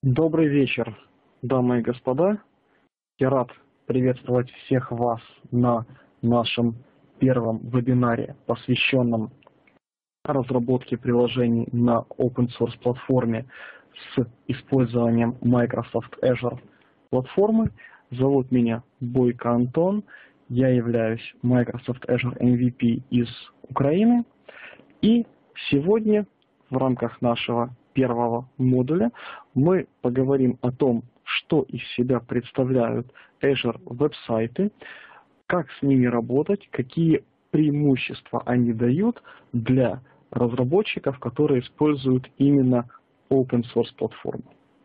Добрый вечер, дамы и господа. Я рад приветствовать всех вас на нашем первом вебинаре, посвященном разработке приложений на open source платформе с использованием Microsoft Azure платформы. Зовут меня Бойко Антон, я являюсь Microsoft Azure MVP из Украины. И сегодня в рамках нашего первого модуля мы поговорим о том, что из себя представляют Azure веб-сайты, как с ними работать, какие преимущества они дают для разработчиков, которые используют именно open source платформу.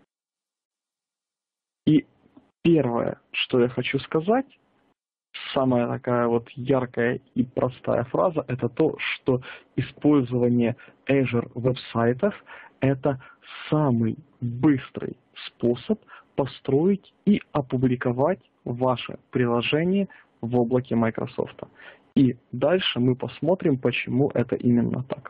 И первое, что я хочу сказать, самая такая вот яркая и простая фраза, это то, что использование Azure веб-сайтов – это самый быстрый способ построить и опубликовать ваше приложение в облаке Microsoft. И дальше мы посмотрим, почему это именно так.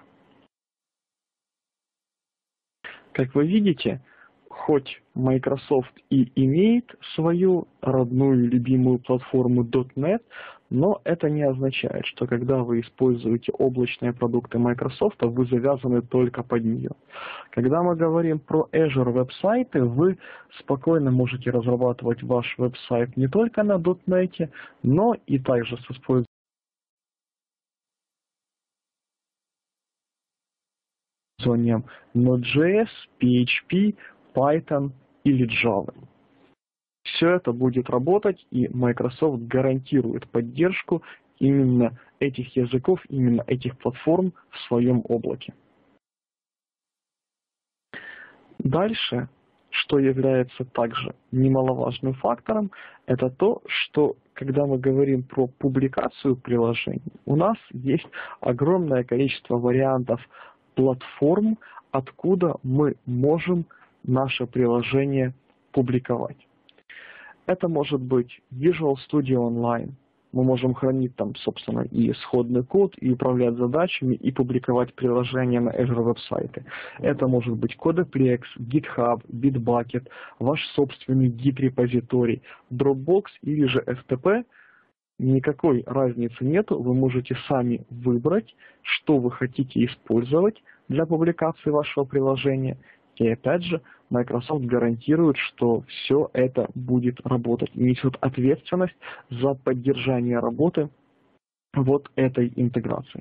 Как вы видите, хоть Microsoft и имеет свою родную любимую платформу .NET, но это не означает, что когда вы используете облачные продукты Microsoft, вы завязаны только под нее. Когда мы говорим про Azure веб-сайты, вы спокойно можете разрабатывать ваш веб-сайт не только на .NET, но и также с использованием Node.js, PHP, Python или Java. Все это будет работать, и Microsoft гарантирует поддержку именно этих языков, именно этих платформ в своем облаке. Дальше, что является также немаловажным фактором, это то, что когда мы говорим про публикацию приложений, у нас есть огромное количество вариантов платформ, откуда мы можем наше приложение публиковать. Это может быть Visual Studio Online. Мы можем хранить там, собственно, и исходный код, и управлять задачами, и публиковать приложения на Azure веб-сайты. Это может быть Codeplex, GitHub, Bitbucket, ваш собственный Git-репозиторий, Dropbox или же FTP. Никакой разницы нету, вы можете сами выбрать, что вы хотите использовать для публикации вашего приложения. И опять же, Microsoft гарантирует, что все это будет работать и несет ответственность за поддержание работы вот этой интеграции.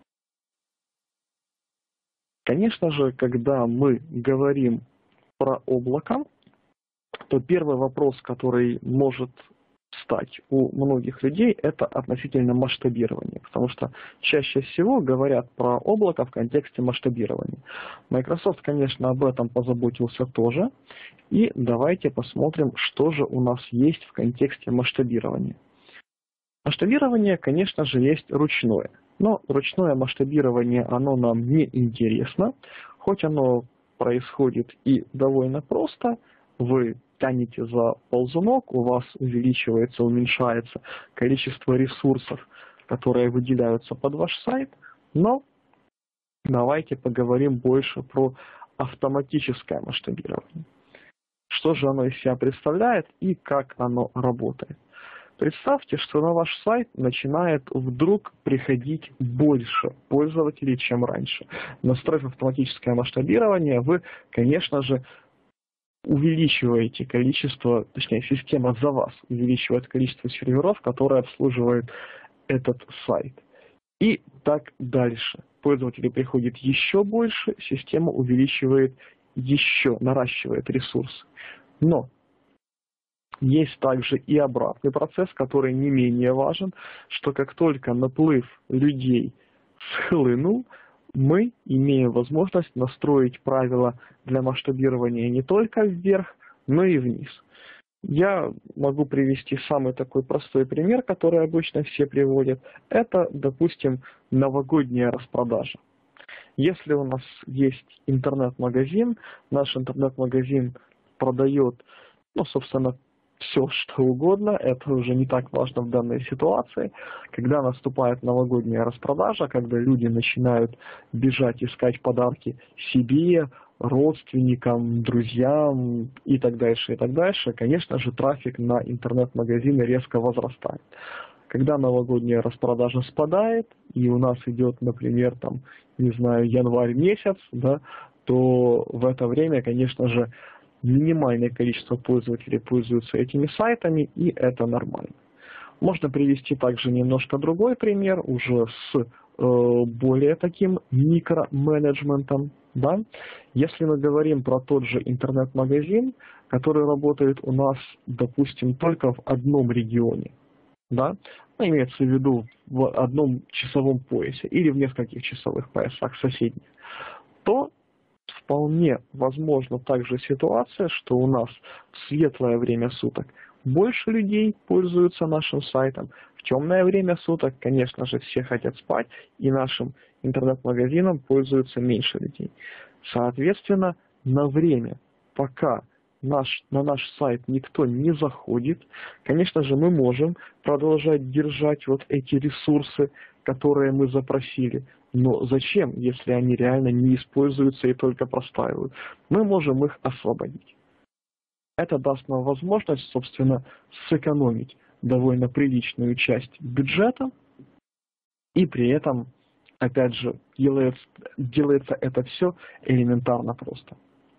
Конечно же, когда мы говорим про облако, то первый вопрос, который может встать у многих людей, это относительно масштабирования, потому что чаще всего говорят про облако в контексте масштабирования. Microsoft, конечно, об этом позаботился тоже, и давайте посмотрим, что же у нас есть в контексте масштабирования. Масштабирование, конечно же, есть ручное, но ручное масштабирование, оно нам не интересно, хоть оно происходит и довольно просто. Вы тянете за ползунок, у вас увеличивается, уменьшается количество ресурсов, которые выделяются под ваш сайт, но давайте поговорим больше про автоматическое масштабирование. Что же оно из себя представляет и как оно работает. Представьте, что на ваш сайт начинает вдруг приходить больше пользователей, чем раньше. Настроив автоматическое масштабирование, вы, конечно же, увеличиваете количество, точнее, система за вас увеличивает количество серверов, которые обслуживают этот сайт. И так дальше. Пользователей приходит еще больше, система увеличивает еще, наращивает ресурсы. Но есть также и обратный процесс, который не менее важен, что как только наплыв людей схлынул, мы имеем возможность настроить правила для масштабирования не только вверх, но и вниз. Я могу привести самый такой простой пример, который обычно все приводят. Это, допустим, новогодняя распродажа. Если у нас есть интернет-магазин, наш интернет-магазин продает, собственно, все, что угодно, это уже не так важно в данной ситуации. Когда наступает новогодняя распродажа, когда люди начинают бежать искать подарки себе, родственникам, друзьям и так дальше, конечно же, трафик на интернет-магазины резко возрастает. Когда новогодняя распродажа спадает, и у нас идет, например, там, не знаю, январь месяц, да, то в это время, конечно же, минимальное количество пользователей пользуются этими сайтами, и это нормально. Можно привести также немножко другой пример, уже с более таким микроменеджментом. Да? Если мы говорим про тот же интернет-магазин, который работает у нас, допустим, только в одном регионе, да? Ну, имеется в виду в одном часовом поясе или в нескольких часовых поясах соседних, то вполне возможна также ситуация, что у нас в светлое время суток больше людей пользуются нашим сайтом. В темное время суток, конечно же, все хотят спать, и нашим интернет-магазином пользуются меньше людей. Соответственно, на время, пока на наш сайт никто не заходит, конечно же, мы можем продолжать держать вот эти ресурсы, которые мы запросили. Но зачем, если они реально не используются и только простаивают? Мы можем их освободить. Это даст нам возможность, собственно, сэкономить довольно приличную часть бюджета, и при этом, опять же, делается это все элементарно просто.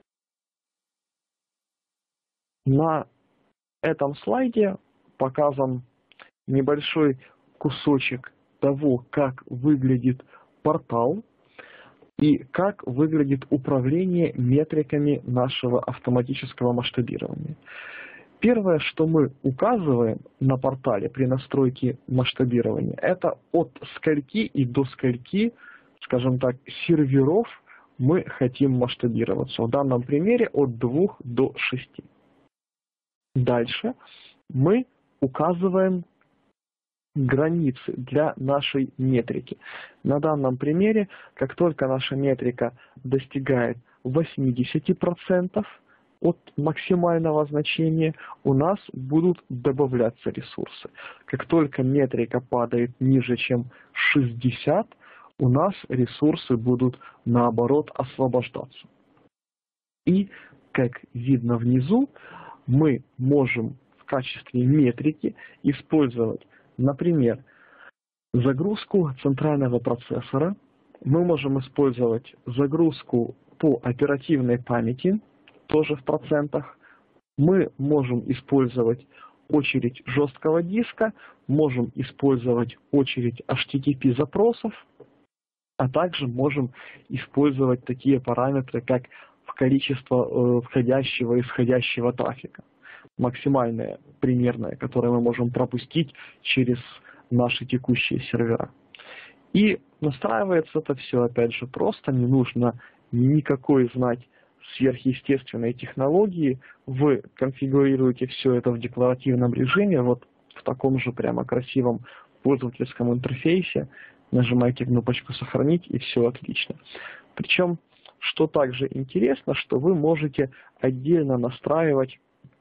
На этом слайде показан небольшой кусочек того, как выглядит портал и как выглядит управление метриками нашего автоматического масштабирования. Первое, что мы указываем на портале при настройке масштабирования, это от скольки и до скольки, скажем так, серверов мы хотим масштабироваться. В данном примере от 2 до 6. Дальше мы указываем границы для нашей метрики. На данном примере, как только наша метрика достигает 80% от максимального значения, у нас будут добавляться ресурсы. Как только метрика падает ниже, чем 60, у нас ресурсы будут, наоборот, освобождаться. И, как видно внизу, мы можем в качестве метрики использовать, например, загрузку центрального процессора. Мы можем использовать загрузку по оперативной памяти, тоже в процентах. Мы можем использовать очередь жесткого диска, можем использовать очередь HTTP запросов, а также можем использовать такие параметры, как количество входящего и исходящего трафика. Максимальное, примерное, которое мы можем пропустить через наши текущие сервера. И настраивается это все, опять же, просто, не нужно никакой знать сверхъестественной технологии. Вы конфигурируете все это в декларативном режиме, вот в таком же прямо красивом пользовательском интерфейсе. Нажимаете кнопочку «Сохранить» и все отлично. Причем, что также интересно, что вы можете отдельно настраивать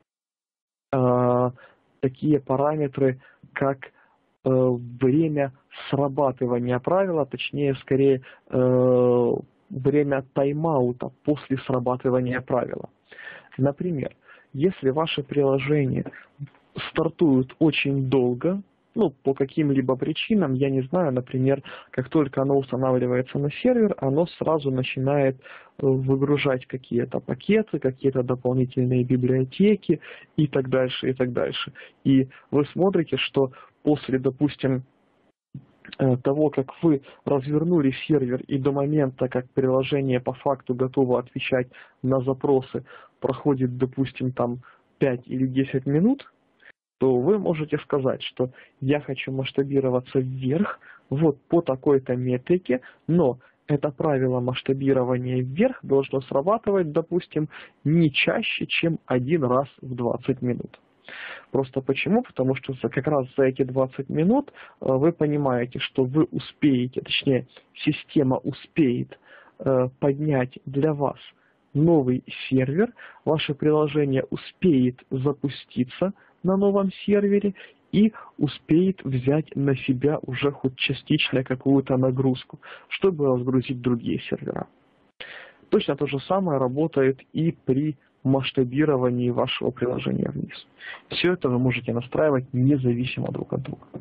такие параметры, как время срабатывания правила, точнее, скорее, время тайм-аута после срабатывания правила. Например, если ваше приложение стартует очень долго, по каким-либо причинам, я не знаю, например, как только оно устанавливается на сервер, оно сразу начинает выгружать какие-то пакеты, какие-то дополнительные библиотеки и так дальше, и так дальше. И вы смотрите, что после, допустим, того, как вы развернули сервер и до момента, как приложение по факту готово отвечать на запросы, проходит, допустим, там 5 или 10 минут, то вы можете сказать, что я хочу масштабироваться вверх, вот по такой-то метрике, но это правило масштабирования вверх должно срабатывать, допустим, не чаще, чем 1 раз в 20 минут. Просто почему? Потому что как раз за эти 20 минут вы понимаете, что вы успеете, точнее, система успеет поднять для вас новый сервер, ваше приложение успеет запуститься на новом сервере и успеет взять на себя уже хоть частично какую-то нагрузку, чтобы разгрузить другие сервера. Точно то же самое работает и при масштабировании вашего приложения вниз. Все это вы можете настраивать независимо друг от друга.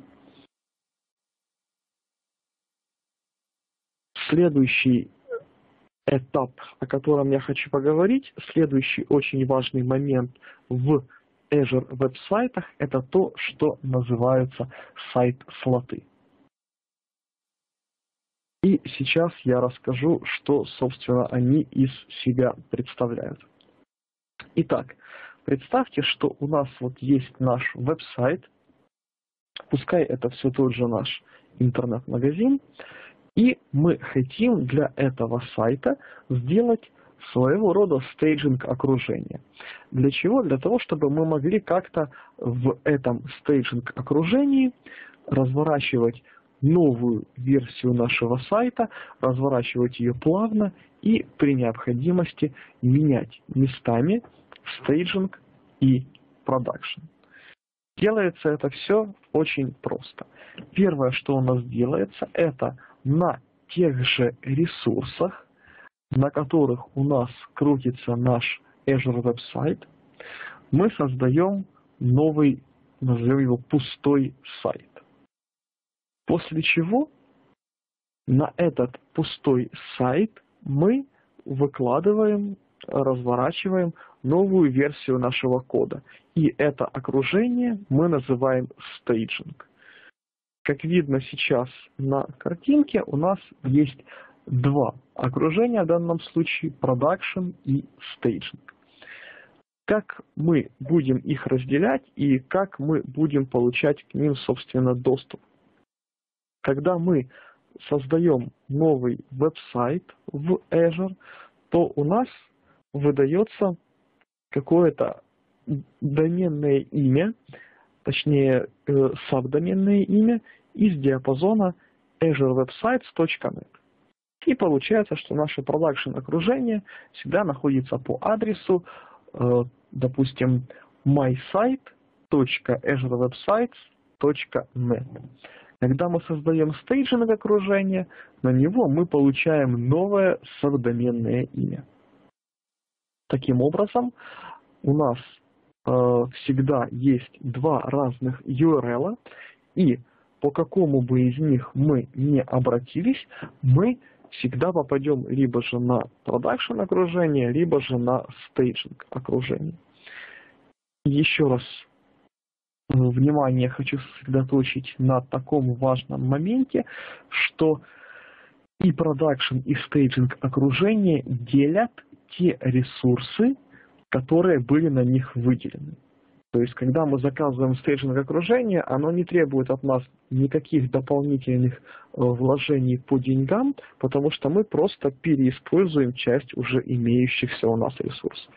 Следующий этап, о котором я хочу поговорить, следующий очень важный момент в Azure веб-сайтах, это то, что называются сайт-слоты. И сейчас я расскажу, что, собственно, они из себя представляют. Итак, представьте, что у нас вот есть наш веб-сайт, пускай это все тот же наш интернет-магазин, и мы хотим для этого сайта сделать своего рода стейджинг окружения. Для чего? Для того, чтобы мы могли как-то в этом стейджинг окружении разворачивать новую версию нашего сайта, разворачивать ее плавно и при необходимости менять местами стейджинг и продакшн. Делается это все очень просто. Первое, что у нас делается, это на тех же ресурсах, на которых у нас крутится наш Azure веб-сайт, мы создаем новый, назовем его пустой сайт. После чего на этот пустой сайт мы выкладываем, разворачиваем новую версию нашего кода. И это окружение мы называем стейджинг. Как видно сейчас на картинке, у нас есть два окружения в данном случае, продакшн и стейджинг. Как мы будем их разделять и как мы будем получать к ним, собственно, доступ? Когда мы создаем новый веб-сайт в Azure, то у нас выдается какое-то доменное имя, точнее сабдоменное имя из диапазона azurewebsites.net. И получается, что наше продакшн окружение всегда находится по адресу, допустим, mysite.azurewebsites.net. Когда мы создаем стейджинг окружение, на него мы получаем новое сабдоменное имя. Таким образом, у нас всегда есть два разных URL, и по какому бы из них мы не обратились, мы всегда попадем либо же на продакшн окружение, либо же на стейджинг окружение. Еще раз внимание хочу сосредоточить на таком важном моменте, что и продакшн, и стейджинг окружение делят те ресурсы, которые были на них выделены. То есть, когда мы заказываем стейджинг окружение, оно не требует от нас никаких дополнительных вложений по деньгам, потому что мы просто переиспользуем часть уже имеющихся у нас ресурсов.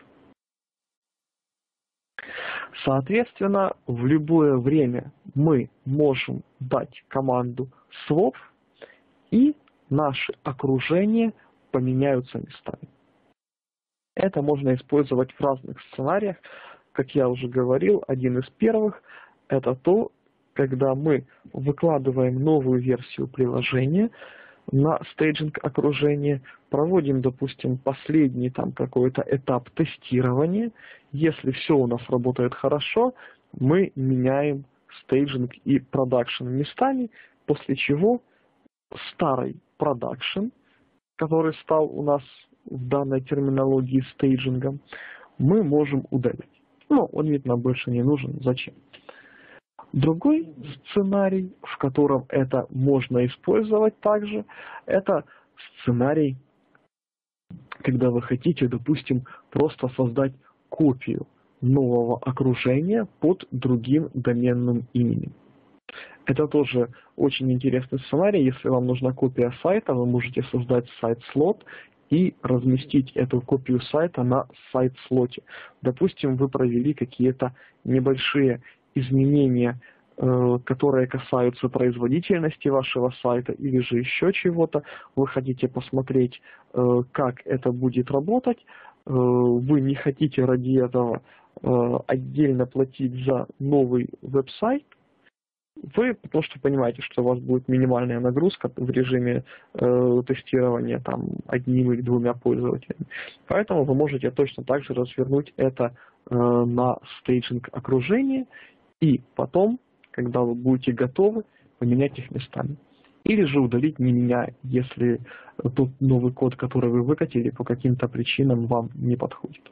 Соответственно, в любое время мы можем дать команду swap, и наши окружения поменяются местами. Это можно использовать в разных сценариях. Как я уже говорил, один из первых – это то, когда мы выкладываем новую версию приложения на стейджинг окружение, проводим, допустим, последний там какой-то этап тестирования. Если все у нас работает хорошо, мы меняем стейджинг и продакшн местами, после чего старый продакшн, который стал у нас в данной терминологии стейджингом, мы можем удалить. Но он ведь нам больше не нужен. Зачем? Другой сценарий, в котором это можно использовать также, это сценарий, когда вы хотите, допустим, просто создать копию нового окружения под другим доменным именем. Это тоже очень интересный сценарий. Если вам нужна копия сайта, вы можете создать сайт-слот и разместить эту копию сайта на сайт-слоте. Допустим, вы провели какие-то небольшие изменения, которые касаются производительности вашего сайта или же еще чего-то. Вы хотите посмотреть, как это будет работать. Вы не хотите ради этого отдельно платить за новый веб-сайт. Вы, потому что понимаете, что у вас будет минимальная нагрузка в режиме тестирования там, одним или двумя пользователями. Поэтому вы можете точно так же развернуть это на стейджинг окружение и потом, когда вы будете готовы, поменять их местами. Или же удалить, не меняя, если тот новый код, который вы выкатили, по каким-то причинам вам не подходит.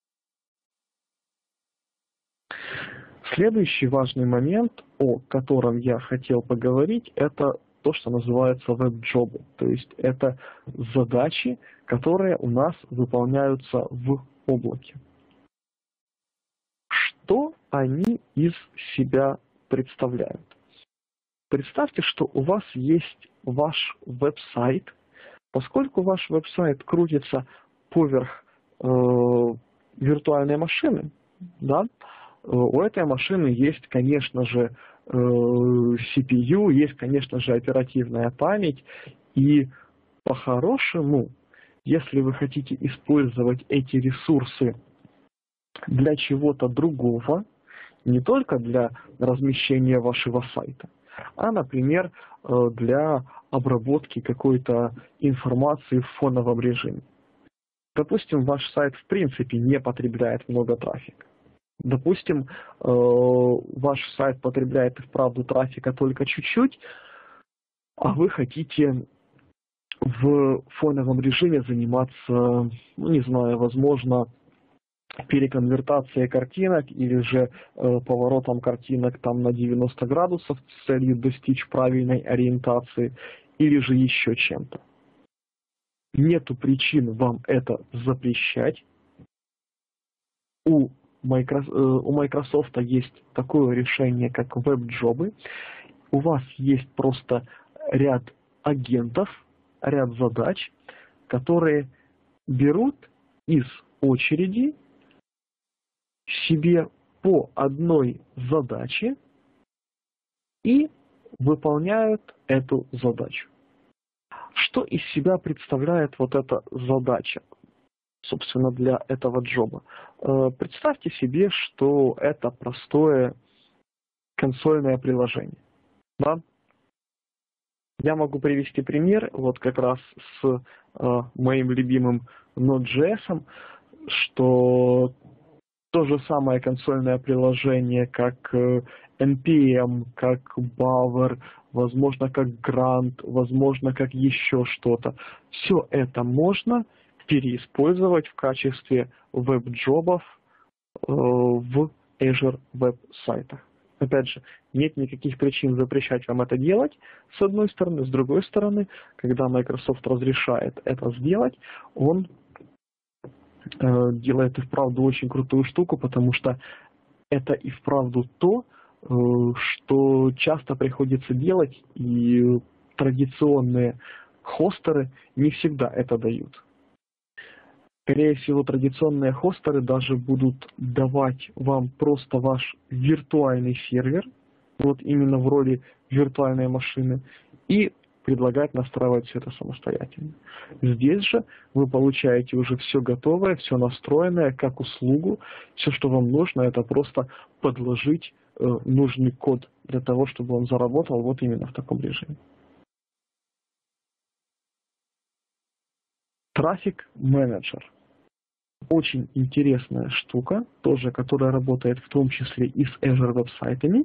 Следующий важный момент, о котором я хотел поговорить, это то, что называется веб-джобы. То есть это задачи, которые у нас выполняются в облаке. Что они из себя представляют? Представьте, что у вас есть ваш веб-сайт. Поскольку ваш веб-сайт крутится поверх виртуальной машины, да, у этой машины есть, конечно же, CPU, есть, конечно же, оперативная память. И по-хорошему, если вы хотите использовать эти ресурсы для чего-то другого, не только для размещения вашего сайта, а, например, для обработки какой-то информации в фоновом режиме. Допустим, ваш сайт в принципе не потребляет много трафика. Допустим, ваш сайт потребляет и вправду трафика только чуть-чуть, а вы хотите в фоновом режиме заниматься, ну, не знаю, возможно, переконвертацией картинок или же поворотом картинок там на 90 градусов с целью достичь правильной ориентации или же еще чем-то. Нету причин вам это запрещать. У Microsoft есть такое решение, как веб-джобы. У вас есть просто ряд агентов, ряд задач, которые берут из очереди себе по одной задаче и выполняют эту задачу. Что из себя представляет вот эта задача, собственно, для этого джоба? Представьте себе, что это простое консольное приложение. Да? Я могу привести пример, вот как раз с моим любимым Node.js, что то же самое консольное приложение, как NPM, как Bower, возможно, как Grant, возможно, как еще что-то. Все это можно переиспользовать в качестве веб-джобов в Azure веб-сайтах. Опять же, нет никаких причин запрещать вам это делать, с одной стороны. С другой стороны, когда Microsoft разрешает это сделать, он делает и вправду очень крутую штуку, потому что это и вправду то, что часто приходится делать, и традиционные хостеры не всегда это дают. Скорее всего, традиционные хостеры даже будут давать вам просто ваш виртуальный сервер, вот именно в роли виртуальной машины, и предлагать настраивать все это самостоятельно. Здесь же вы получаете уже все готовое, все настроенное, как услугу. Все, что вам нужно, это просто подложить нужный код для того, чтобы он заработал вот именно в таком режиме. Трафик менеджер. Очень интересная штука, тоже, которая работает в том числе и с Azure веб-сайтами.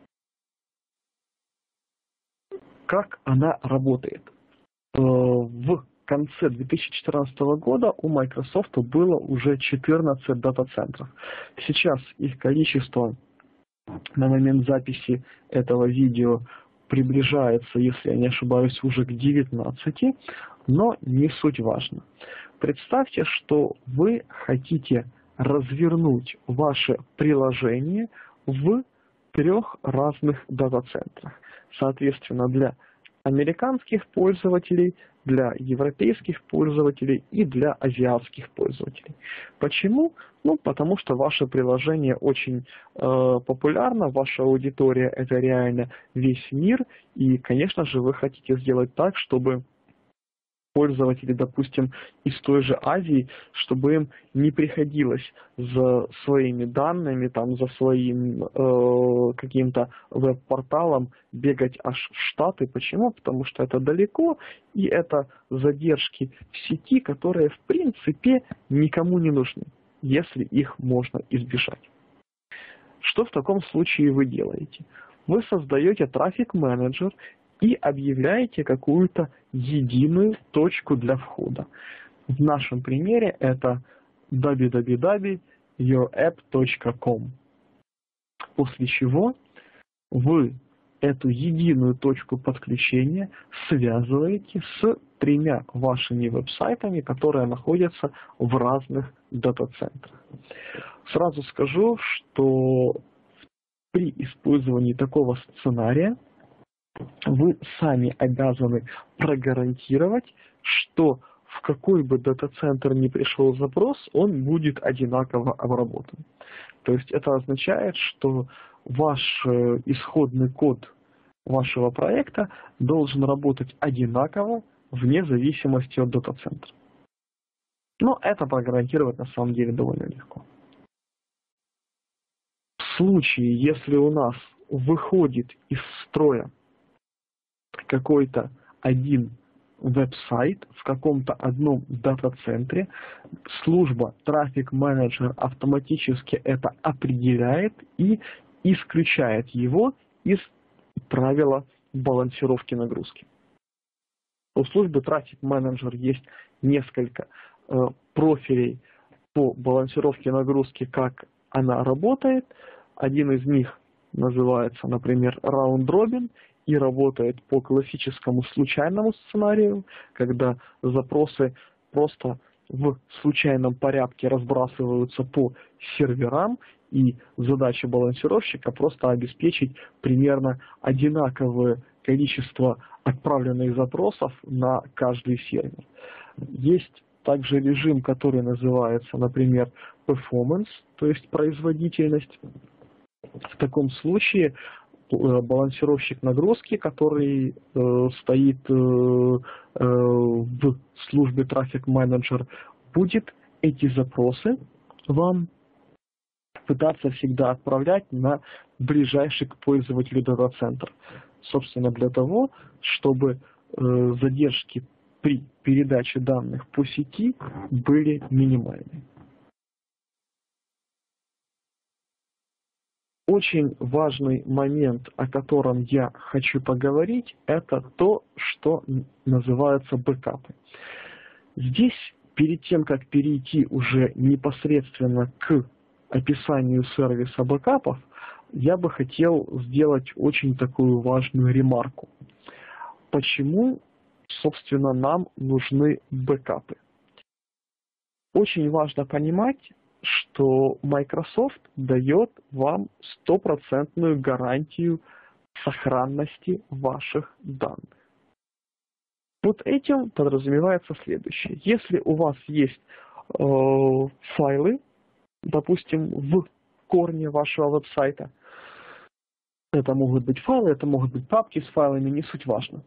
Как она работает? В конце 2014 года у Microsoft было уже 14 дата-центров. Сейчас их количество на момент записи этого видео приближается, если я не ошибаюсь, уже к 19, но не суть важно. Представьте, что вы хотите развернуть ваше приложение в 3 разных дата-центрах. Соответственно, для американских пользователей, для европейских пользователей и для азиатских пользователей. Почему? Ну, потому что ваше приложение очень популярно, ваша аудитория – это реально весь мир, и, конечно же, вы хотите сделать так, чтобы пользователи, допустим, из той же Азии, чтобы им не приходилось за своими данными, там, за своим каким-то веб-порталом бегать аж в Штаты. Почему? Потому что это далеко, и это задержки в сети, которые, в принципе, никому не нужны, если их можно избежать. Что в таком случае вы делаете? Вы создаете трафик-менеджер и объявляете какую-то единую точку для входа. В нашем примере это www.yourapp.com. После чего вы эту единую точку подключения связываете с 3 вашими веб-сайтами, которые находятся в разных дата-центрах. Сразу скажу, что при использовании такого сценария вы сами обязаны прогарантировать, что в какой бы дата-центр ни пришел запрос, он будет одинаково обработан. То есть это означает, что ваш исходный код вашего проекта должен работать одинаково вне зависимости от дата-центра. Но это прогарантировать на самом деле довольно легко. В случае, если у нас выходит из строя какой-то один веб-сайт в каком-то одном дата-центре, служба Traffic Manager автоматически это определяет и исключает его из правила балансировки нагрузки. У службы Traffic Manager есть несколько профилей по балансировке нагрузки, как она работает. Один из них называется, например, Round Robin и работает по классическому случайному сценарию, когда запросы просто в случайном порядке разбрасываются по серверам, и задача балансировщика просто обеспечить примерно одинаковое количество отправленных запросов на каждый сервер. Есть также режим, который называется, например, performance, то есть производительность. В таком случае балансировщик нагрузки, который стоит в службе Traffic Manager, будет эти запросы вам пытаться всегда отправлять на ближайший к пользователю дата-центр. Собственно, для того, чтобы задержки при передаче данных по сети были минимальны. Очень важный момент, о котором я хочу поговорить, это то, что называется бэкапы. Здесь, перед тем, как перейти уже непосредственно к описанию сервиса бэкапов, я бы хотел сделать очень такую важную ремарку. Почему, собственно, нам нужны бэкапы? Очень важно понимать, что Microsoft дает вам стопроцентную гарантию сохранности ваших данных. Под этим подразумевается следующее. Если у вас есть файлы, допустим, в корне вашего веб-сайта, это могут быть файлы, это могут быть папки с файлами, не суть важно.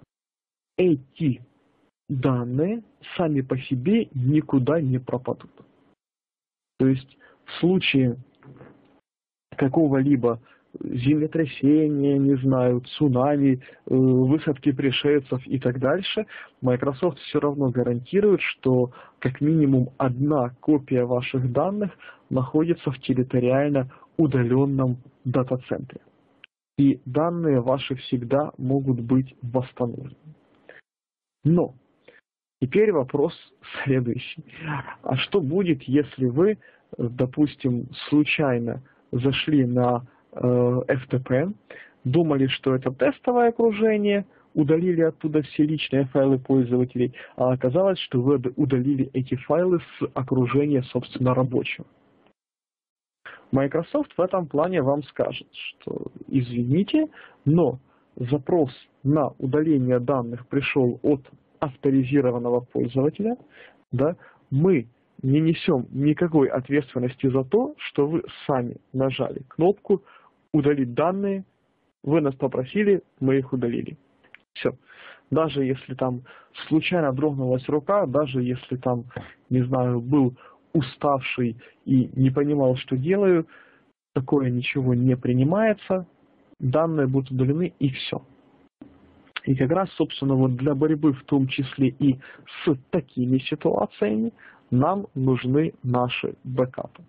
Эти данные сами по себе никуда не пропадут. То есть в случае какого-либо землетрясения, не знаю, цунами, высадки пришельцев и так дальше, Microsoft все равно гарантирует, что как минимум одна копия ваших данных находится в территориально удаленном дата-центре. И данные ваши всегда могут быть восстановлены. Но теперь вопрос следующий. А что будет, если вы, допустим, случайно зашли на FTP, думали, что это тестовое окружение, удалили оттуда все личные файлы пользователей, а оказалось, что вы удалили эти файлы с окружения, собственно, рабочего. Microsoft в этом плане вам скажет, что извините, но запрос на удаление данных пришел от авторизированного пользователя, да, мы не несем никакой ответственности за то, что вы сами нажали кнопку «Удалить данные», вы нас попросили, мы их удалили. Все. Даже если там случайно дрогнулась рука, даже если там, не знаю, был уставший и не понимал, что делаю, такое ничего не принимается, данные будут удалены и все. И как раз, собственно, вот для борьбы в том числе и с такими ситуациями нам нужны наши бэкапы.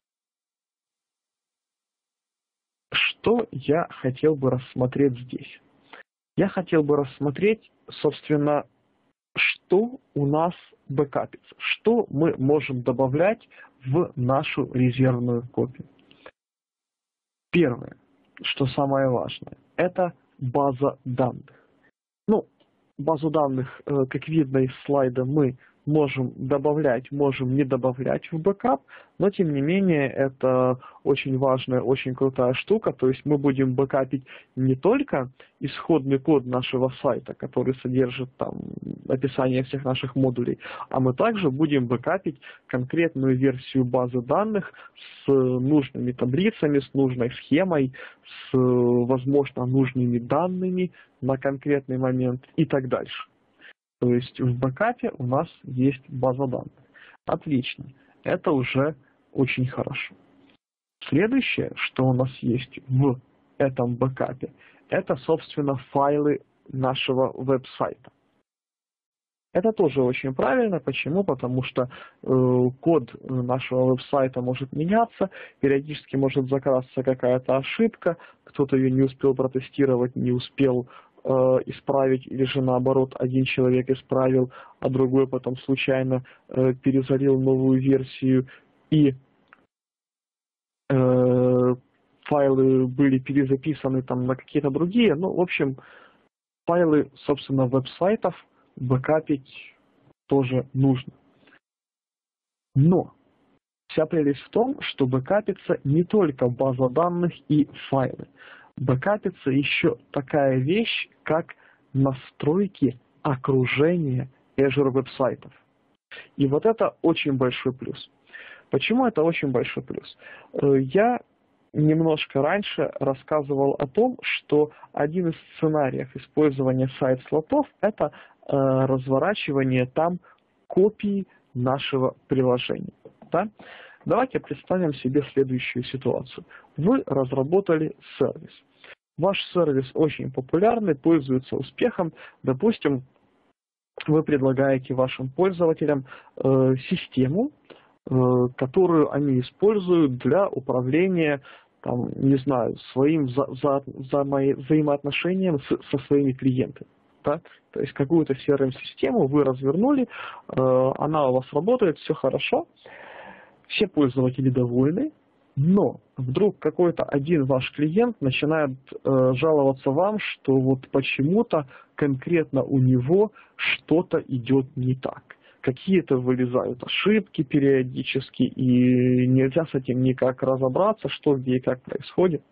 Что я хотел бы рассмотреть здесь? Я хотел бы рассмотреть, собственно, что у нас бэкапится, что мы можем добавлять в нашу резервную копию. Первое, что самое важное, это база данных. Ну, базу данных, как видно из слайда, мы можем добавлять, можем не добавлять в бэкап, но тем не менее это очень важная, очень крутая штука. То есть мы будем бэкапить не только исходный код нашего сайта, который содержит там описание всех наших модулей, а мы также будем бэкапить конкретную версию базы данных с нужными таблицами, с нужной схемой, с, возможно, нужными данными на конкретный момент и так дальше. То есть в бэкапе у нас есть база данных. Отлично. Это уже очень хорошо. Следующее, что у нас есть в этом бэкапе, это, собственно, файлы нашего веб-сайта. Это тоже очень правильно. Почему? Потому что код нашего веб-сайта может меняться, периодически может закрасться какая-то ошибка, кто-то ее не успел протестировать, не успел исправить, или же наоборот, один человек исправил, а другой потом случайно перезалил новую версию, и файлы были перезаписаны там на какие-то другие. Ну, в общем, файлы, собственно, веб-сайтов бэкапить тоже нужно. Но вся прелесть в том, что бэкапится не только база данных и файлы. Бэкапится еще такая вещь, как настройки окружения Azure веб-сайтов. И вот это очень большой плюс. Почему это очень большой плюс? Я немножко раньше рассказывал о том, что один из сценариев использования сайт-слотов – это разворачивание там копий нашего приложения. Да? Давайте представим себе следующую ситуацию. Вы разработали сервис. Ваш сервис очень популярный, пользуется успехом. Допустим, вы предлагаете вашим пользователям систему, которую они используют для управления, там, не знаю, своим взаимоотношением со своими клиентами. Да? То есть какую-то CRM-систему вы развернули, она у вас работает, все хорошо. Все пользователи довольны, но вдруг какой-то один ваш клиент начинает жаловаться вам, что вот почему-то конкретно у него что-то идет не так. Какие-то вылезают ошибки периодически, и нельзя с этим никак разобраться, что где и как происходит.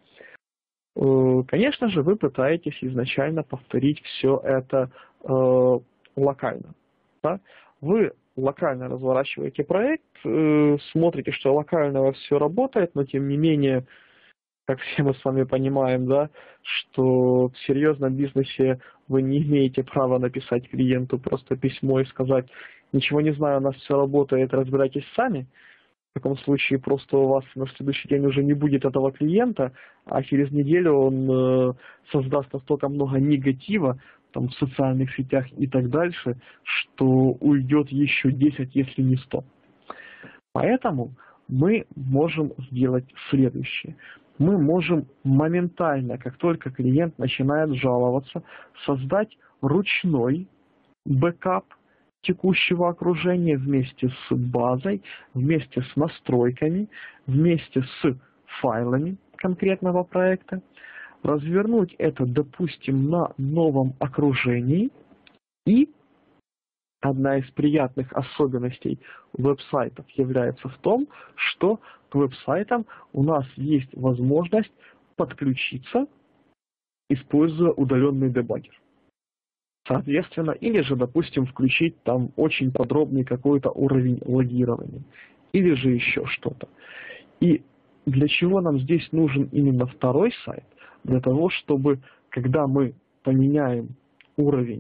Конечно же, вы пытаетесь изначально повторить все это локально. Да? Вы локально разворачиваете проект, смотрите, что локально у вас все работает, но тем не менее, как все мы с вами понимаем, да, что в серьезном бизнесе вы не имеете права написать клиенту просто письмо и сказать: ничего не знаю, у нас все работает, разбирайтесь сами. В таком случае просто у вас на следующий день уже не будет этого клиента, а через неделю он создаст настолько много негатива там, в социальных сетях и так дальше, что уйдет еще 10, если не 100. Поэтому мы можем сделать следующее. Мы можем моментально, как только клиент начинает жаловаться, создать ручной бэкап текущего окружения вместе с базой, вместе с настройками, вместе с файлами конкретного проекта, развернуть это, допустим, на новом окружении. И одна из приятных особенностей веб-сайтов является в том, что к веб-сайтам у нас есть возможность подключиться, используя удаленный дебаггер. Соответственно, или же, допустим, включить там очень подробный какой-то уровень логирования, или же еще что-то. И для чего нам здесь нужен именно второй сайт? Для того, чтобы, когда мы поменяем уровень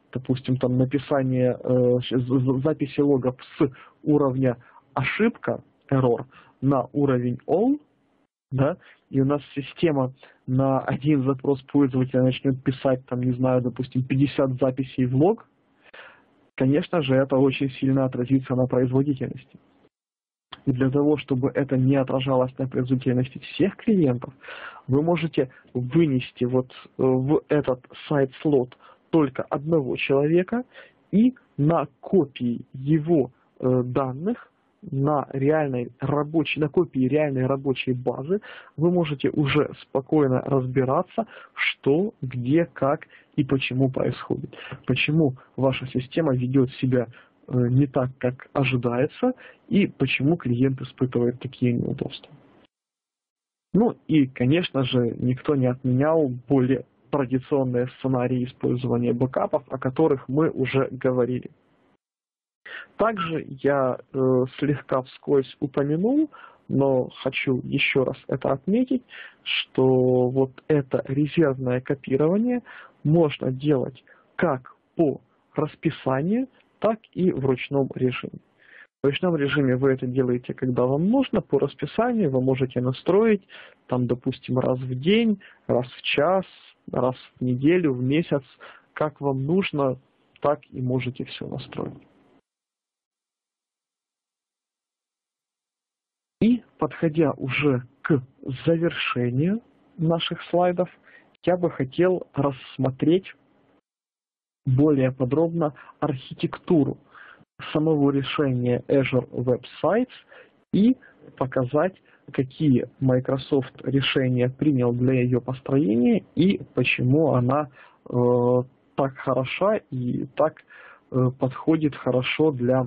допустим, там написание записи логов с уровня ошибка, error, на уровень all, да, и у нас система на один запрос пользователя начнет писать, там, не знаю, допустим, 50 записей в лог, конечно же, это очень сильно отразится на производительности. И для того, чтобы это не отражалось на производительности всех клиентов, вы можете вынести вот в этот сайт-слот только одного человека и на копии его данных, на копии реальной рабочей базы вы можете уже спокойно разбираться, что, где, как и почему происходит. Почему ваша система ведет себя не так, как ожидается, и почему клиент испытывает такие неудобства. Ну и, конечно же, никто не отменял более традиционные сценарии использования бэкапов, о которых мы уже говорили. Также я слегка вскользь упомянул, но хочу еще раз это отметить, что вот это резервное копирование можно делать как по расписанию, так и в ручном режиме. В ручном режиме вы это делаете, когда вам нужно, по расписанию вы можете настроить, там, допустим, раз в день, раз в час, раз в неделю, в месяц, как вам нужно, так и можете все настроить. И, подходя уже к завершению наших слайдов, я бы хотел рассмотреть более подробно архитектуру самого решения Azure Web Sites и показать, какие Microsoft решения принял для ее построения и почему она так хороша и так подходит хорошо для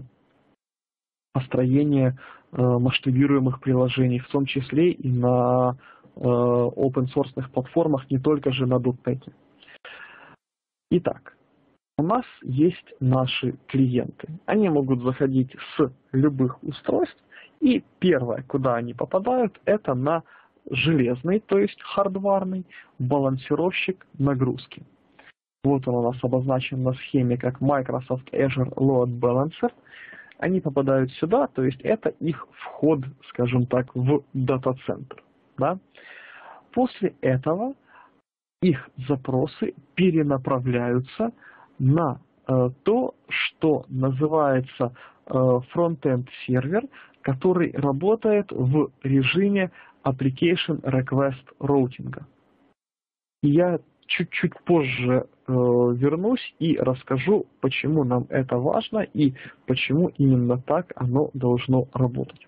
построения масштабируемых приложений, в том числе и на open-source платформах, не только же на .NET. Итак, у нас есть наши клиенты. Они могут заходить с любых устройств, и первое, куда они попадают, это на железный, то есть хардварный балансировщик нагрузки. Вот он у нас обозначен на схеме как Microsoft Azure Load Balancer. Они попадают сюда, то есть это их вход, скажем так, в дата-центр. Да? После этого их запросы перенаправляются на то, что называется фронт-энд сервер, который работает в режиме Application Request Routing. И я чуть-чуть позже вернусь и расскажу, почему нам это важно и почему именно так оно должно работать.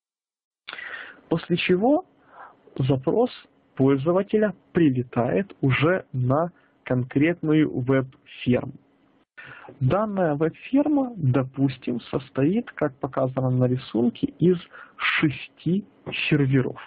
После чего запрос пользователя прилетает уже на конкретную веб-ферму. Данная веб-ферма, допустим, состоит, как показано на рисунке, из 6 серверов.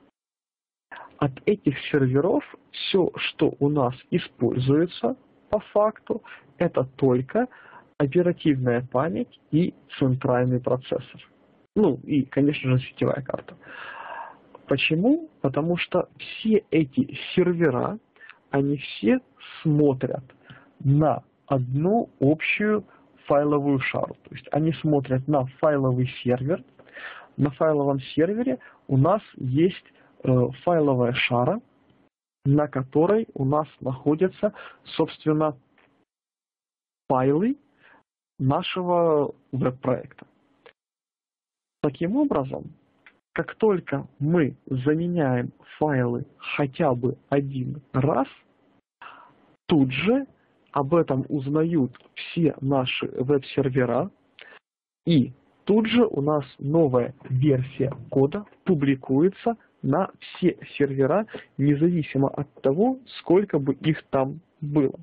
От этих серверов все, что у нас используется по факту, это только оперативная память и центральный процессор. Ну и, конечно же, сетевая карта. Почему? Потому что все эти сервера, они все смотрят на одну общую файловую шару. То есть они смотрят на файловый сервер. На файловом сервере у нас есть файловая шара, на которой у нас находятся, собственно, файлы нашего веб-проекта. Таким образом, как только мы заменяем файлы хотя бы один раз, тут же об этом узнают все наши веб-сервера, и тут же у нас новая версия кода публикуется на все сервера, независимо от того, сколько бы их там было.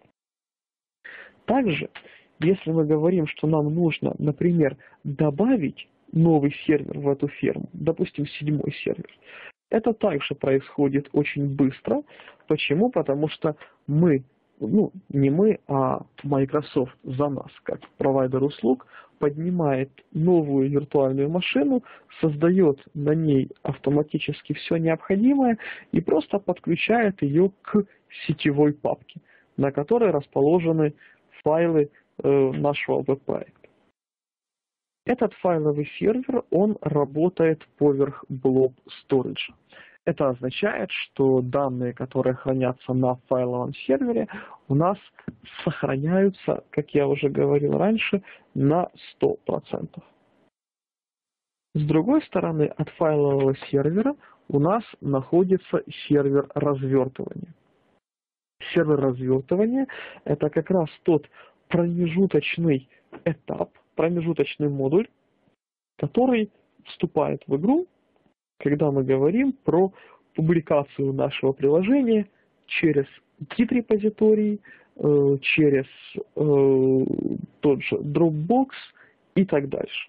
Также, если мы говорим, что нам нужно, например, добавить новый сервер в эту ферму, допустим, 7-й сервер, это также происходит очень быстро. Почему? Потому что мы, не мы, а Microsoft за нас, как провайдер услуг, поднимает новую виртуальную машину, создает на ней автоматически все необходимое и просто подключает ее к сетевой папке, на которой расположены файлы нашего веб-проекта. Этот файловый сервер, он работает поверх Blob Storage. Это означает, что данные, которые хранятся на файловом сервере, у нас сохраняются, как я уже говорил раньше, на 100%. С другой стороны, от файлового сервера у нас находится сервер развертывания. Сервер развертывания – это как раз тот промежуточный этап, промежуточный модуль, который вступает в игру, когда мы говорим про публикацию нашего приложения через Git-репозиторий, через тот же Dropbox и так дальше.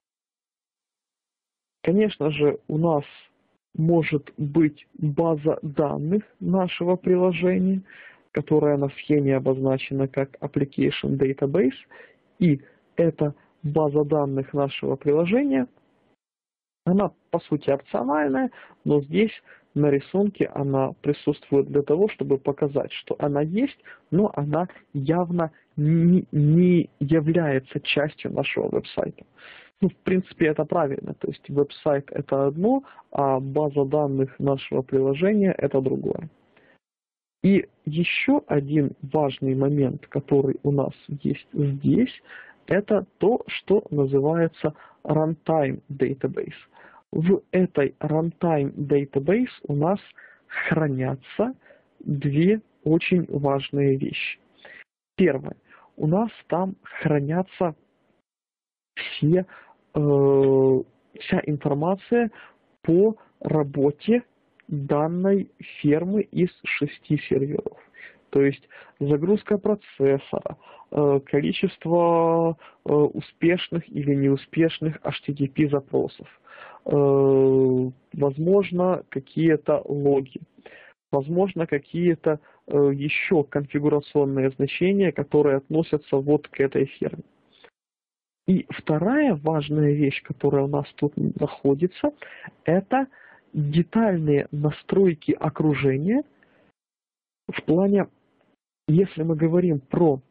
Конечно же, у нас может быть база данных нашего приложения, которая на схеме обозначена как Application Database, и эта база данных нашего приложения, она по сути опциональная, но здесь на рисунке она присутствует для того, чтобы показать, что она есть, но она явно не является частью нашего веб-сайта. Ну, в принципе, это правильно. То есть веб-сайт это одно, а база данных нашего приложения это другое. И еще один важный момент, который у нас есть здесь, это то, что называется runtime database. В этой runtime database у нас хранятся две очень важные вещи. Первое. У нас там хранятся вся информация по работе данной фермы из 6 серверов. То есть загрузка процессора, количество успешных или неуспешных HTTP запросов, возможно, какие-то логи, возможно, какие-то еще конфигурационные значения, которые относятся вот к этой ферме. И вторая важная вещь, которая у нас тут находится, это детальные настройки окружения в плане, если мы говорим про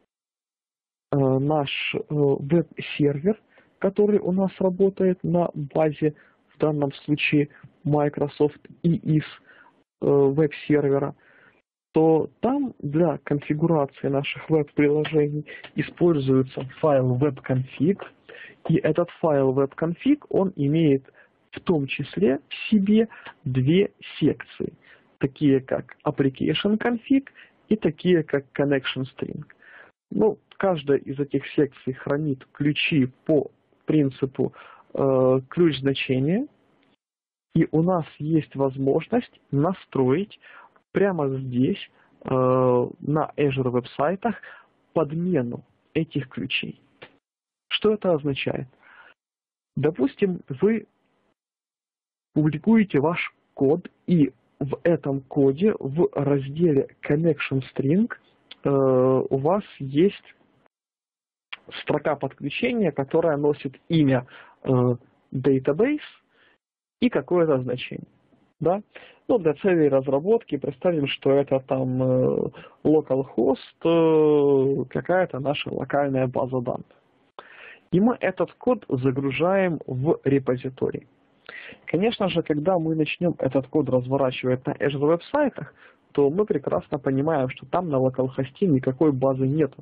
наш веб-сервер, который у нас работает на базе, в данном случае Microsoft EIS веб-сервера, то там для конфигурации наших веб-приложений используется файл webconfig, и этот файл webconfig, он имеет в том числе в себе две секции, такие как application config и такие как connection string. Ну, каждая из этих секций хранит ключи по принципу ключ значения, и у нас есть возможность настроить прямо здесь, на Azure веб-сайтах, подмену этих ключей. Что это означает? Допустим, вы публикуете ваш код, и в этом коде в разделе Connection String у вас есть строка подключения, которая носит имя Database и какое-то значение. Да? Ну, для целей разработки представим, что это там localhost, какая-то наша локальная база данных. И мы этот код загружаем в репозиторий. Конечно же, когда мы начнем этот код разворачивать на Azure веб-сайтах, то мы прекрасно понимаем, что там на локалхосте никакой базы нету.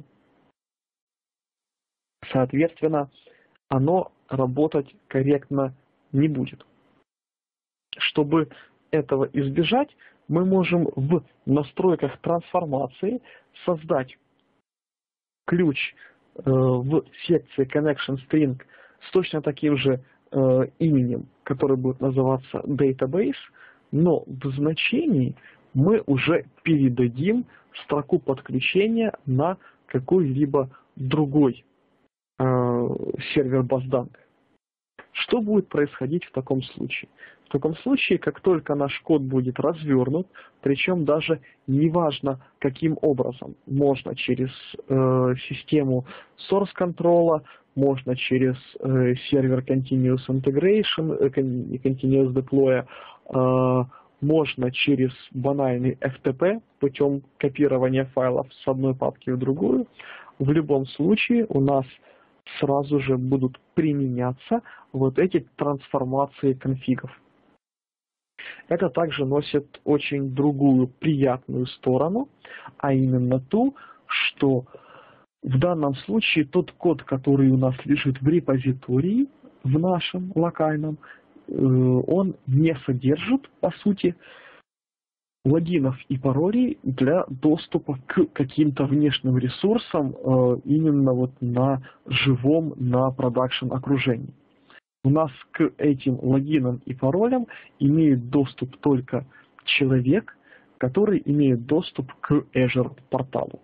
Соответственно, оно работать корректно не будет. Чтобы этого избежать, мы можем в настройках трансформации создать ключ в секции Connection String с точно таким же именем, который будет называться Database, но в значении мы уже передадим строку подключения на какой-либо другой сервер баз данных. Что будет происходить в таком случае? В таком случае, как только наш код будет развернут, причем даже неважно каким образом, можно через систему source control, можно через сервер continuous integration, continuous deploy, можно через банальный FTP путем копирования файлов с одной папки в другую, в любом случае у нас сразу же будут применяться вот эти трансформации конфигов. Это также носит очень другую приятную сторону, а именно ту, что в данном случае тот код, который у нас лежит в репозитории, в нашем локальном, он не содержит, по сути, логинов и паролей для доступа к каким-то внешним ресурсам именно вот на живом, на продакшн окружении. У нас к этим логинам и паролям имеет доступ только человек, который имеет доступ к Azure порталу.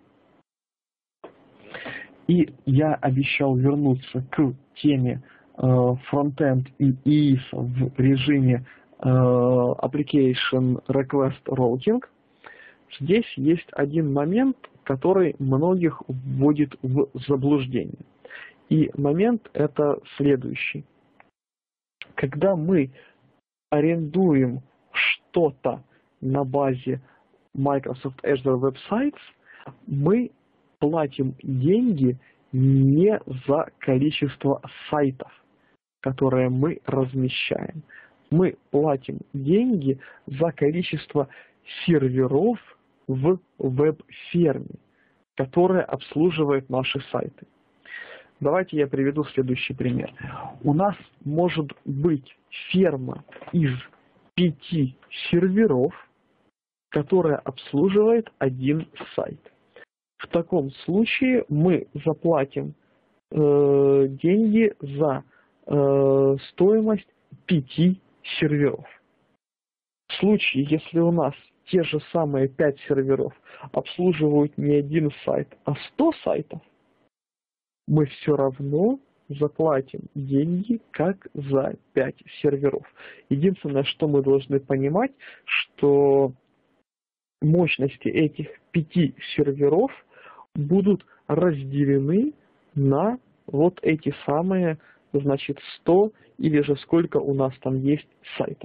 И я обещал вернуться к теме фронтенд и EIS в режиме Application Request Routing. Здесь есть один момент, который многих вводит в заблуждение. И момент это следующий. Когда мы арендуем что-то на базе Microsoft Azure Web Sites, мы платим деньги не за количество сайтов, которые мы размещаем. Мы платим деньги за количество серверов в веб-ферме, которая обслуживает наши сайты. Давайте я приведу следующий пример. У нас может быть ферма из 5 серверов, которая обслуживает один сайт. В таком случае мы заплатим деньги за стоимость 5 серверов. В случае, если у нас те же самые 5 серверов обслуживают не один сайт, а 100 сайтов, мы все равно заплатим деньги как за 5 серверов. Единственное, что мы должны понимать, что мощности этих 5 серверов будут разделены на вот эти самые, значит, 100 или же сколько у нас там есть сайтов.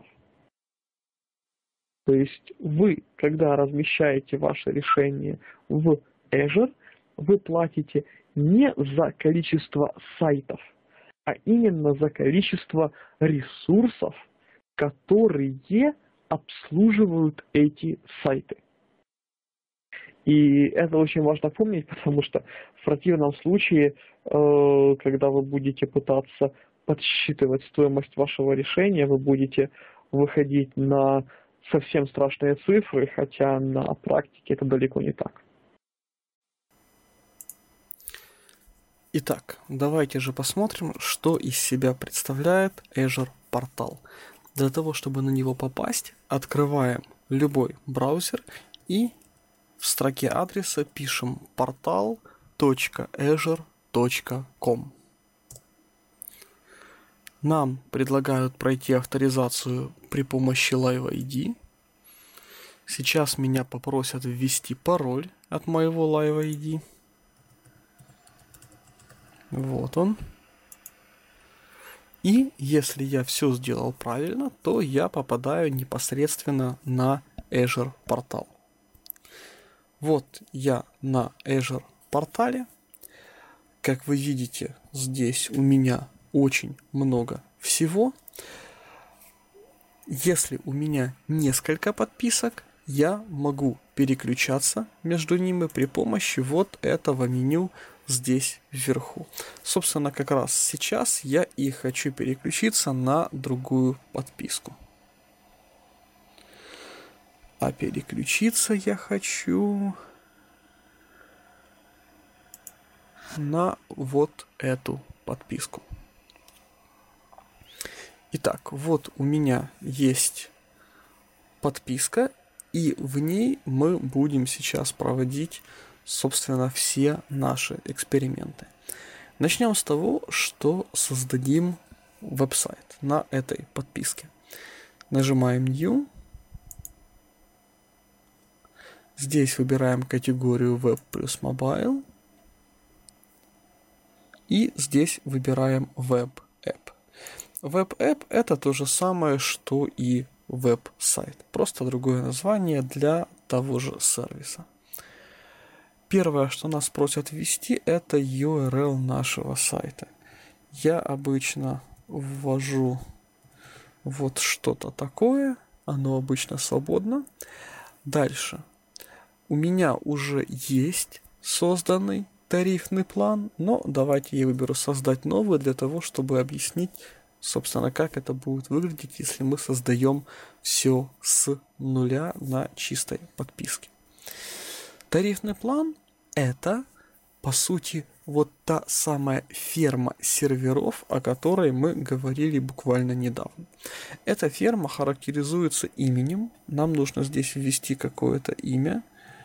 То есть вы, когда размещаете ваше решение в Azure, вы платите не за количество сайтов, а именно за количество ресурсов, которые обслуживают эти сайты. И это очень важно помнить, потому что в противном случае, когда вы будете пытаться подсчитывать стоимость вашего решения, вы будете выходить на совсем страшные цифры, хотя на практике это далеко не так. Итак, давайте же посмотрим, что из себя представляет Azure портал. Для того, чтобы на него попасть, открываем любой браузер и в строке адреса пишем portal.azure.com. Нам предлагают пройти авторизацию при помощи Live ID. Сейчас меня попросят ввести пароль от моего Live ID. Вот он. И если я все сделал правильно, то я попадаю непосредственно на Azure портал. Вот я на Azure портале. Как вы видите, здесь у меня очень много всего. Если у меня несколько подписок, я могу переключаться между ними при помощи вот этого меню здесь вверху. Собственно, как раз сейчас я и хочу переключиться на другую подписку. А переключиться я хочу на вот эту подписку. Итак, вот у меня есть подписка, и в ней мы будем сейчас проводить, собственно, все наши эксперименты. Начнем с того, что создадим веб-сайт на этой подписке. Нажимаем New. Здесь выбираем категорию Web плюс Mobile. И здесь выбираем Web App. Web App это то же самое, что и веб-сайт. Просто другое название для того же сервиса. Первое, что нас просят ввести, это URL нашего сайта. Я обычно ввожу вот что-то такое, оно обычно свободно. Дальше. У меня уже есть созданный тарифный план, но давайте я выберу создать новый для того, чтобы объяснить, собственно, как это будет выглядеть, если мы создаем все с нуля на чистой подписке. Тарифный план – это, по сути, вот та самая ферма серверов, о которой мы говорили буквально недавно. Эта ферма характеризуется именем. Нам нужно здесь ввести какое-то имя.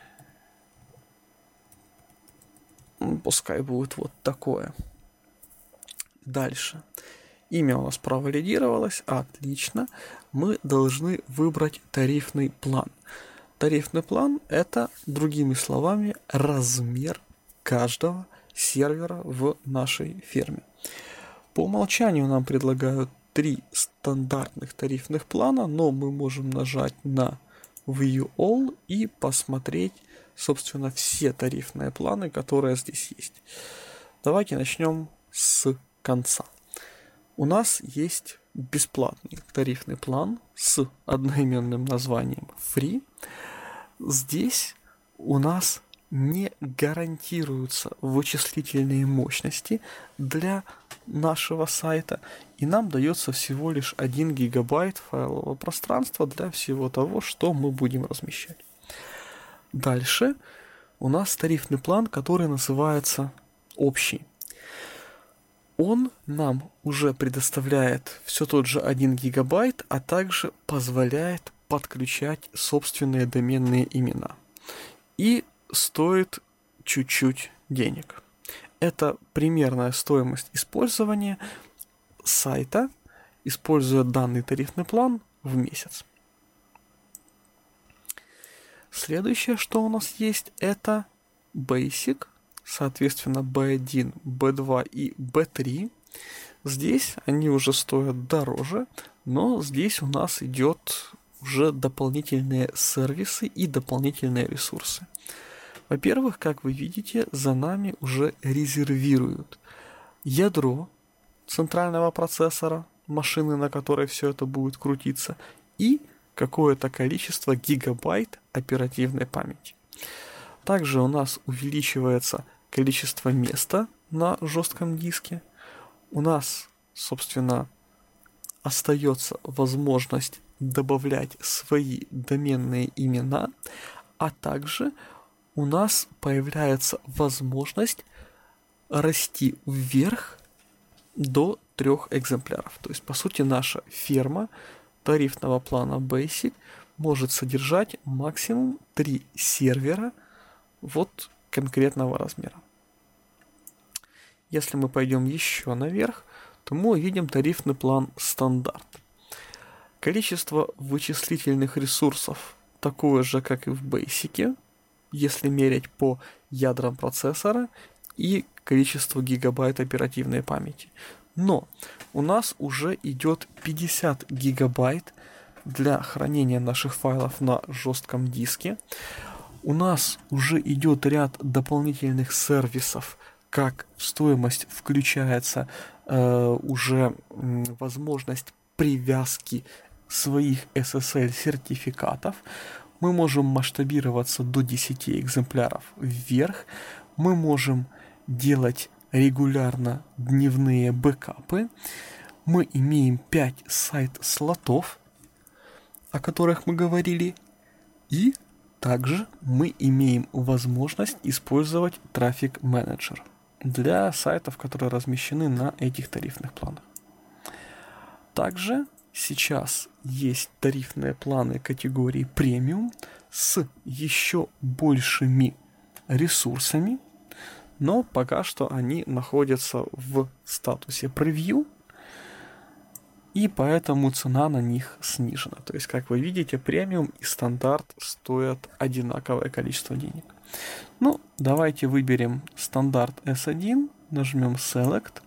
Пускай будет вот такое. Дальше. Имя у нас провалидировалось. Отлично. Мы должны выбрать тарифный план. Тарифный план – это, другими словами, размер каждого сервера в нашей ферме. По умолчанию нам предлагают 3 стандартных тарифных плана, но мы можем нажать на View All и посмотреть, собственно, все тарифные планы, которые здесь есть. Давайте начнем с конца. У нас есть бесплатный тарифный план с одноименным названием Free. Здесь у нас не гарантируются вычислительные мощности для нашего сайта, и нам дается всего лишь 1 гигабайт файлового пространства для всего того, что мы будем размещать. Дальше у нас тарифный план, который называется общий. Он нам уже предоставляет все тот же 1 гигабайт, а также позволяет подключать собственные доменные имена. И стоит чуть-чуть денег. Это примерная стоимость использования сайта, используя данный тарифный план в месяц. Следующее, что у нас есть, это Basic, соответственно B1, B2 и B3. Здесь они уже стоят дороже, но здесь у нас идет уже дополнительные сервисы и дополнительные ресурсы. Во-первых, как вы видите, за нами уже резервируют ядро центрального процессора, машины, на которой все это будет крутиться, и какое-то количество гигабайт оперативной памяти. Также у нас увеличивается количество места на жестком диске. У нас, собственно, остается возможность добавлять свои доменные имена, а также у нас появляется возможность расти вверх до 3 экземпляров. То есть, по сути, наша ферма тарифного плана Basic может содержать максимум 3 сервера вот конкретного размера. Если мы пойдем еще наверх, то мы увидим тарифный план стандарт. Количество вычислительных ресурсов такое же, как и в Basic, если мерять по ядрам процессора, и количество гигабайт оперативной памяти. Но у нас уже идет 50 гигабайт для хранения наших файлов на жестком диске. У нас уже идет ряд дополнительных сервисов, как в стоимость включается уже возможность привязки своих SSL сертификатов. Мы можем масштабироваться до 10 экземпляров вверх. Мы можем делать регулярно дневные бэкапы. Мы имеем 5 сайт-слотов, о которых мы говорили. И также мы имеем возможность использовать трафик менеджер для сайтов, которые размещены на этих тарифных планах. Также сейчас есть тарифные планы категории премиум с еще большими ресурсами, но пока что они находятся в статусе превью, и поэтому цена на них снижена. То есть, как вы видите, премиум и стандарт стоят одинаковое количество денег. Ну, давайте выберем стандарт S1, нажмем Select,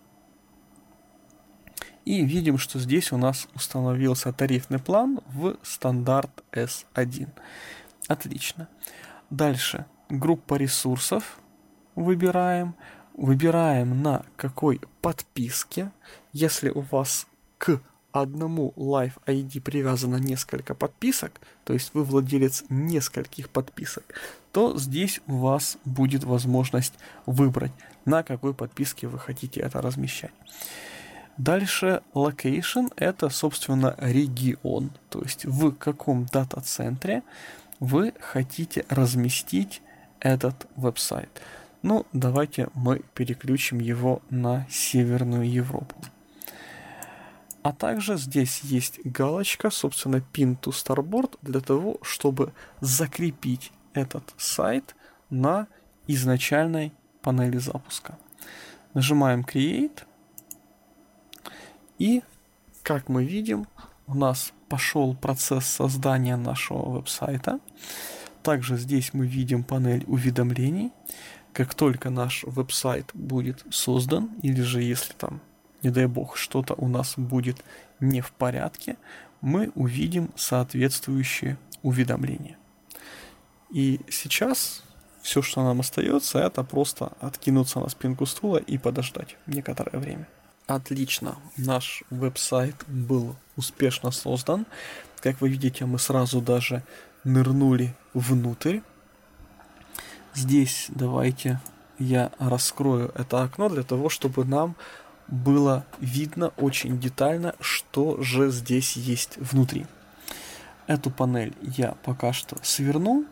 и видим, что здесь у нас установился тарифный план в стандарт S1. Отлично. Дальше группа ресурсов выбираем. Выбираем на какой подписке. Если у вас к одному Live ID привязано несколько подписок, то есть вы владелец нескольких подписок, то здесь у вас будет возможность выбрать, на какой подписке вы хотите это размещать. Дальше location — это, собственно, регион, то есть в каком дата-центре вы хотите разместить этот веб-сайт. Ну, давайте мы переключим его на Северную Европу. А также здесь есть галочка, собственно, Pin to Starboard, для того, чтобы закрепить этот сайт на изначальной панели запуска. Нажимаем Create. И, как мы видим, у нас пошел процесс создания нашего веб-сайта. Также здесь мы видим панель уведомлений. Как только наш веб-сайт будет создан, или же если там, не дай бог, что-то у нас будет не в порядке, мы увидим соответствующие уведомления. И сейчас все, что нам остается, это просто откинуться на спинку стула и подождать некоторое время. Отлично, наш веб-сайт был успешно создан. Как вы видите, мы сразу даже нырнули внутрь. Здесь давайте я раскрою это окно для того, чтобы нам было видно очень детально, что же здесь есть внутри. Эту панель я пока что сверну.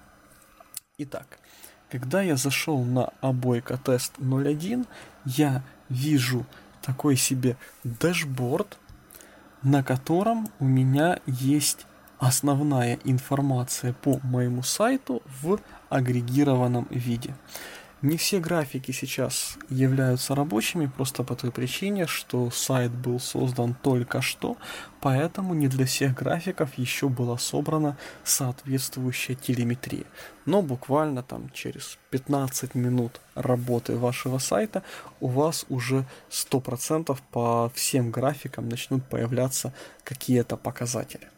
Итак, когда я зашел на обойка тест 01, я вижу такой себе дэшборд, на котором у меня есть основная информация по моему сайту в агрегированном виде. Не все графики сейчас являются рабочими, просто по той причине, что сайт был создан только что, поэтому не для всех графиков еще была собрана соответствующая телеметрия. Но буквально там через 15 минут работы вашего сайта у вас уже 100% по всем графикам начнут появляться какие-то показатели.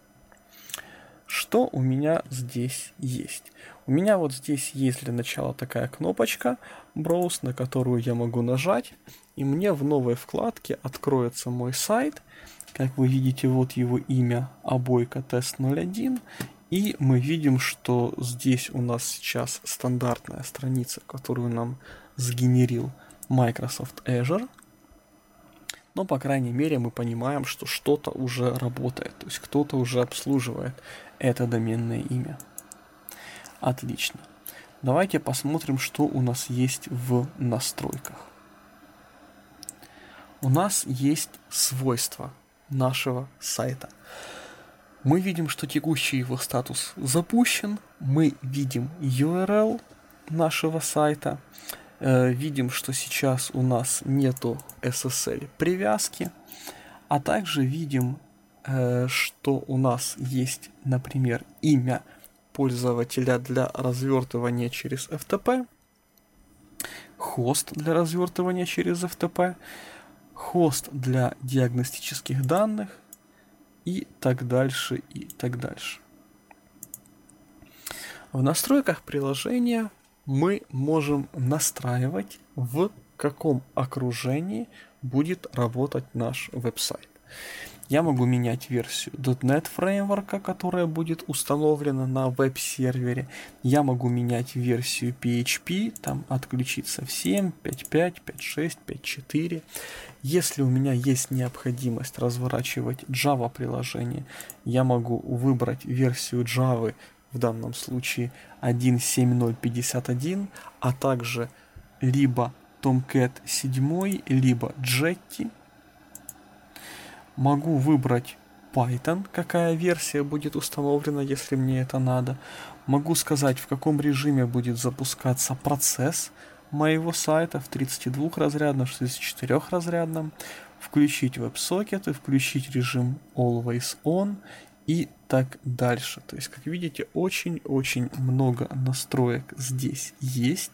Что у меня здесь есть? У меня вот здесь есть для начала такая кнопочка Browse, на которую я могу нажать, и мне в новой вкладке откроется мой сайт. Как вы видите, вот его имя обойка тест 01, и мы видим, что здесь у нас сейчас стандартная страница, которую нам сгенерил Microsoft Azure. Но, по крайней мере, мы понимаем, что что-то уже работает, то есть кто-то уже обслуживает это доменное имя. Отлично. Давайте посмотрим, что у нас есть в настройках. У нас есть свойства нашего сайта. Мы видим, что текущий его статус запущен. Мы видим URL нашего сайта. Видим, что сейчас у нас нету SSL привязки. А также видим, что у нас есть, например, имя пользователя для развертывания через FTP, хост для развертывания через FTP, хост для диагностических данных и так дальше, и так дальше. В настройках приложения мы можем настраивать, в каком окружении будет работать наш веб-сайт. Я могу менять версию .NET фреймворка, которая будет установлена на веб-сервере. Я могу менять версию PHP, там отключить совсем 5.5, 5.6, 5.4. Если у меня есть необходимость разворачивать Java приложение, я могу выбрать версию Java, в данном случае 1.7.0.51, а также либо Tomcat 7, либо Jetty. Могу выбрать Python, какая версия будет установлена, если мне это надо. Могу сказать, в каком режиме будет запускаться процесс моего сайта, в 32-разрядном, в 64-разрядном. Включить веб-сокеты, включить режим Always On и так дальше. То есть, как видите, очень-очень много настроек здесь есть.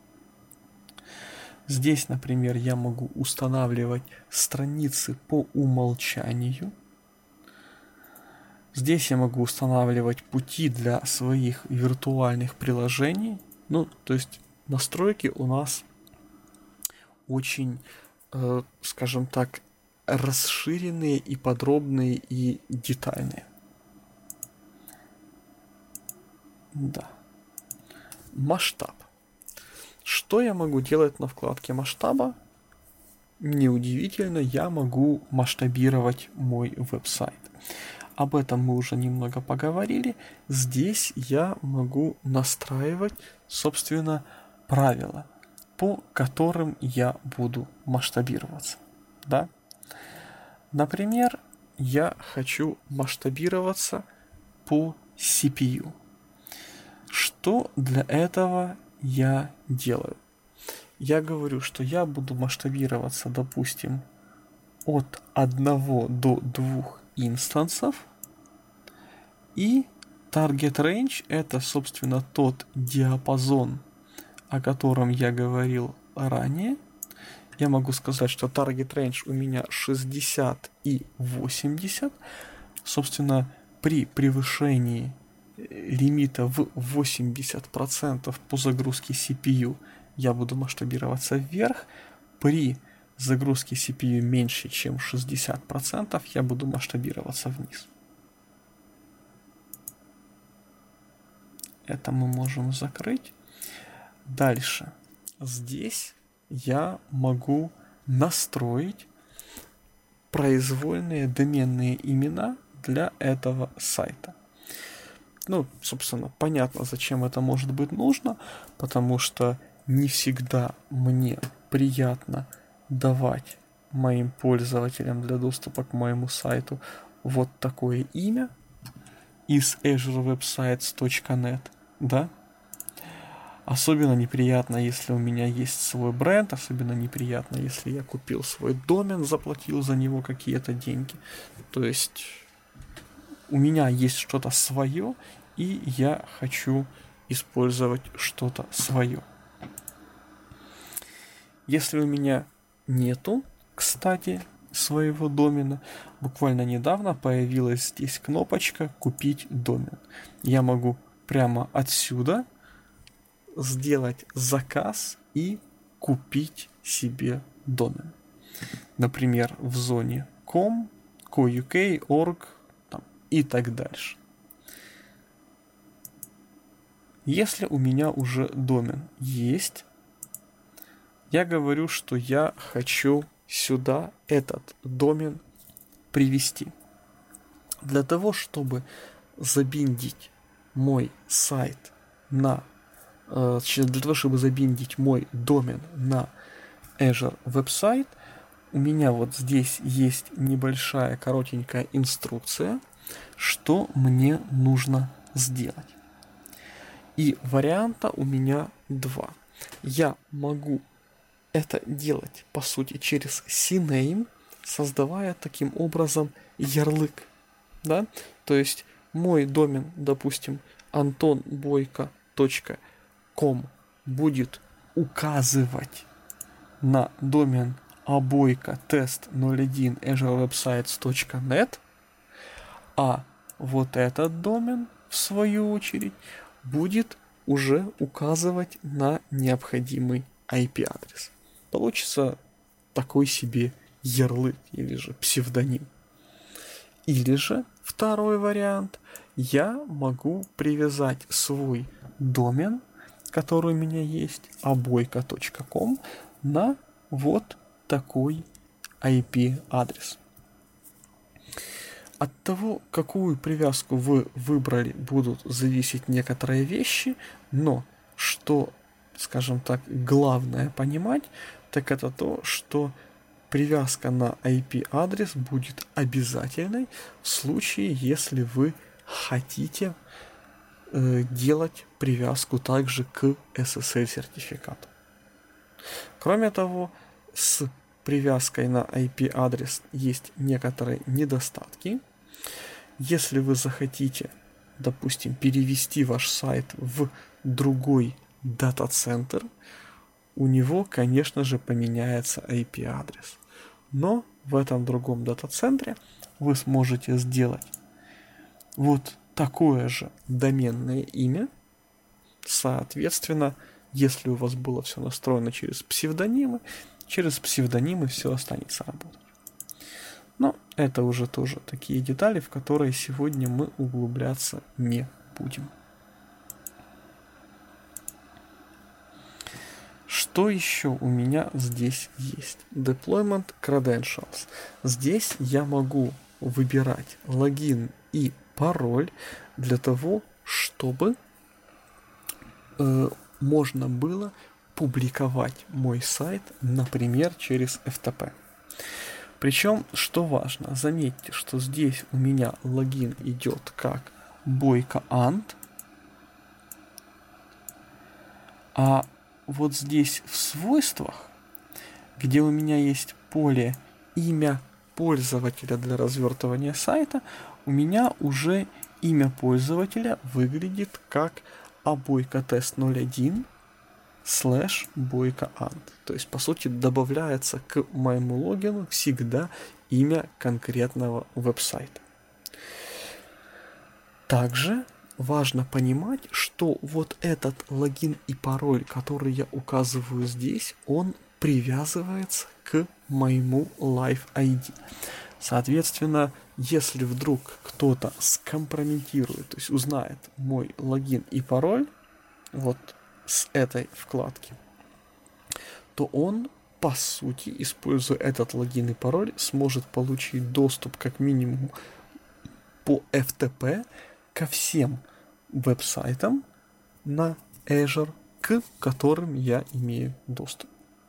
Здесь, например, я могу устанавливать страницы по умолчанию. Здесь я могу устанавливать пути для своих виртуальных приложений. Ну, то есть настройки у нас очень, скажем так, расширенные и подробные и детальные. Да. Масштаб. Что я могу делать на вкладке масштаба? Неудивительно, я могу масштабировать мой веб-сайт. Об этом мы уже немного поговорили. Здесь я могу настраивать, собственно, правила, по которым я буду масштабироваться. Да? Например, я хочу масштабироваться по CPU. Что для этого я делаю? Я говорю, что я буду масштабироваться, допустим, от 1 до 2 инстансов. И target range — это, собственно, тот диапазон, о котором я говорил ранее. Я могу сказать, что target range у меня 60 и 80. Собственно, при превышении лимита в 80% по загрузке CPU я буду масштабироваться вверх. При загрузке CPU меньше, чем 60%, я буду масштабироваться вниз. Это мы можем закрыть. Дальше. Здесь я могу настроить произвольные доменные имена для этого сайта. Ну, собственно, понятно, зачем это может быть нужно, потому что не всегда мне приятно давать моим пользователям для доступа к моему сайту вот такое имя из azurewebsites.net, да? Особенно неприятно, если у меня есть свой бренд, особенно неприятно, если я купил свой домен, заплатил за него какие-то деньги. То есть у меня есть что-то свое, и я хочу использовать что-то свое. Если у меня нету, кстати, своего домена, буквально недавно появилась здесь кнопочка «Купить домен». Я могу прямо отсюда сделать заказ и купить себе домен. Например, в зоне com, co.uk, org и так дальше. Если у меня уже домен есть, я говорю, что я хочу сюда этот домен привести. Для того, чтобы забиндить мой сайт для того, чтобы забиндить мой домен на Azure Website, у меня вот здесь есть небольшая коротенькая инструкция, что мне нужно сделать. И варианта у меня два. Я могу это делать, по сути, через CNAME, создавая таким образом ярлык. Да? То есть мой домен, допустим, antonboyko.com будет указывать на домен aboyko.test01 azurewebsites.net, а вот этот домен, в свою очередь, будет уже указывать на необходимый IP-адрес. Получится такой себе ярлык или же псевдоним. Или же второй вариант, я могу привязать свой домен, который у меня есть, aboyko.com, на вот такой IP-адрес. От того, какую привязку вы выбрали, будут зависеть некоторые вещи, но что, скажем так, главное понимать, так это то, что привязка на IP-адрес будет обязательной в случае, если вы хотите делать привязку также к SSL-сертификату. Кроме того, с привязкой на IP-адрес есть некоторые недостатки. Если вы захотите, допустим, перевести ваш сайт в другой дата-центр, у него, конечно же, поменяется IP-адрес. Но в этом другом дата-центре вы сможете сделать вот такое же доменное имя, Соответственно, если у вас было все настроено через псевдонимы все останется работать. Но это уже тоже такие детали, в которые сегодня мы углубляться не будем. Что еще у меня здесь есть? Deployment Credentials. Здесь я могу выбирать логин и пароль для того, чтобы можно было публиковать мой сайт, например, через FTP. Причем, что важно, заметьте, что здесь у меня логин идет как BoykaAnt, а вот здесь в свойствах, где у меня есть поле имя пользователя для развертывания сайта, у меня уже имя пользователя выглядит как aboykatest01 /boykaant. То есть, по сути, добавляется к моему логину всегда имя конкретного веб-сайта. Также важно понимать, что вот этот логин и пароль, который я указываю здесь, он привязывается к моему Live ID. Соответственно, если вдруг кто-то скомпрометирует, то есть узнает мой логин и пароль вот с этой вкладки, то он, по сути, используя этот логин и пароль, сможет получить доступ как минимум по FTP ко всем веб-сайтам на Azure, к которым я имею доступ.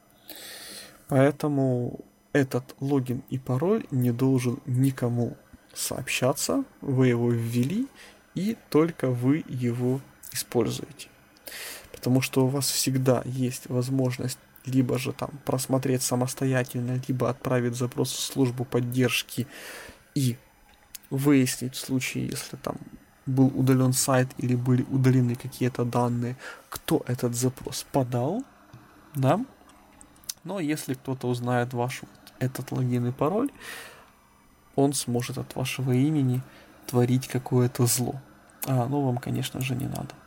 Поэтому этот логин и пароль не должен никому сообщаться, вы его ввели, и только вы его используете. Потому что у вас всегда есть возможность либо же там просмотреть самостоятельно, либо отправить запрос в службу поддержки и выяснить в случае, если там был удален сайт или были удалены какие-то данные, кто этот запрос подал, да. Но если кто-то узнает ваш этот логин и пароль, он сможет от вашего имени творить какое-то зло. А оно вам, конечно же, не надо.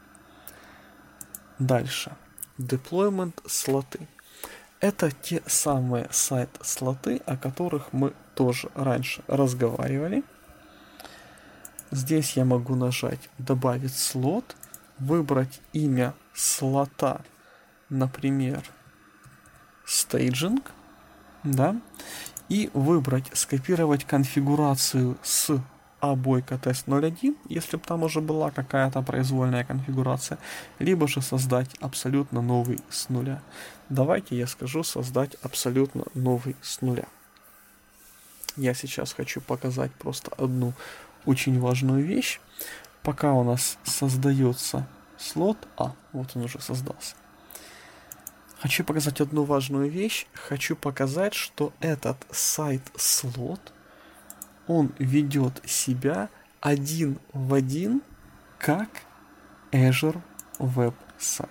Дальше. Deployment слоты. Это те самые сайт-слоты, о которых мы тоже раньше разговаривали. Здесь я могу нажать «Добавить слот», выбрать имя слота, например, «Staging», да, и выбрать «Скопировать конфигурацию с aboykatest01», если бы там уже была какая-то произвольная конфигурация, либо же создать абсолютно новый с нуля. Давайте я скажу создать абсолютно новый с нуля. Я сейчас хочу показать просто одну очень важную вещь. Пока у нас создается слот, вот он уже создался. Хочу показать одну важную вещь. Хочу показать, что этот сайт-слот, он ведет себя один в один, как Azure Web Site.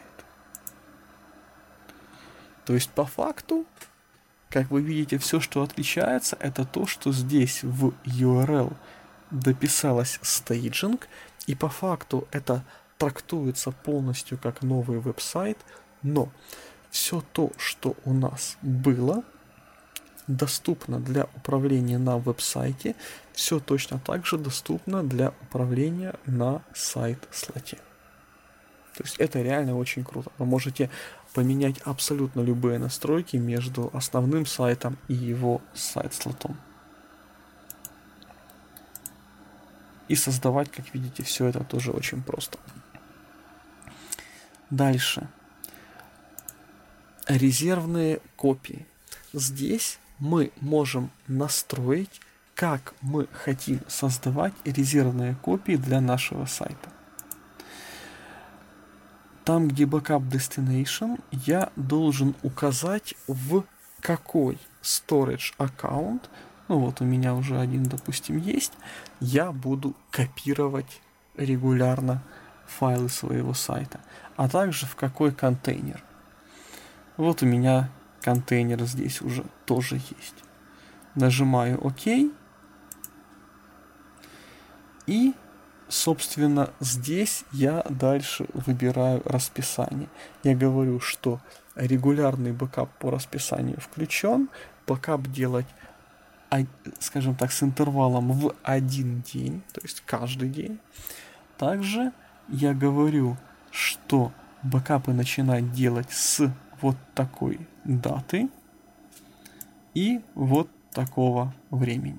То есть, по факту, как вы видите, все, что отличается, это то, что здесь в URL дописалось staging, и по факту это трактуется полностью как новый веб-сайт, но все то, что у нас было доступно для управления на веб-сайте, все точно так же доступно для управления на сайт-слоте. То есть это реально очень круто. Вы можете поменять абсолютно любые настройки между основным сайтом и его сайт-слотом. И создавать, как видите, все это тоже очень просто. Дальше. Резервные копии. Здесь мы можем настроить, как мы хотим создавать резервные копии для нашего сайта. Там, где Backup Destination, я должен указать, в какой storage аккаунт, ну вот у меня уже один, допустим, есть, я буду копировать регулярно файлы своего сайта, а также в какой контейнер. Вот у меня контейнер здесь уже тоже есть. Нажимаю ОК. И, собственно, здесь я дальше выбираю расписание. Я говорю, что регулярный бэкап по расписанию включен, бэкап делать, скажем так, с интервалом в один день, то есть каждый день. Также я говорю, что бэкапы начинать делать с вот такой даты и вот такого времени.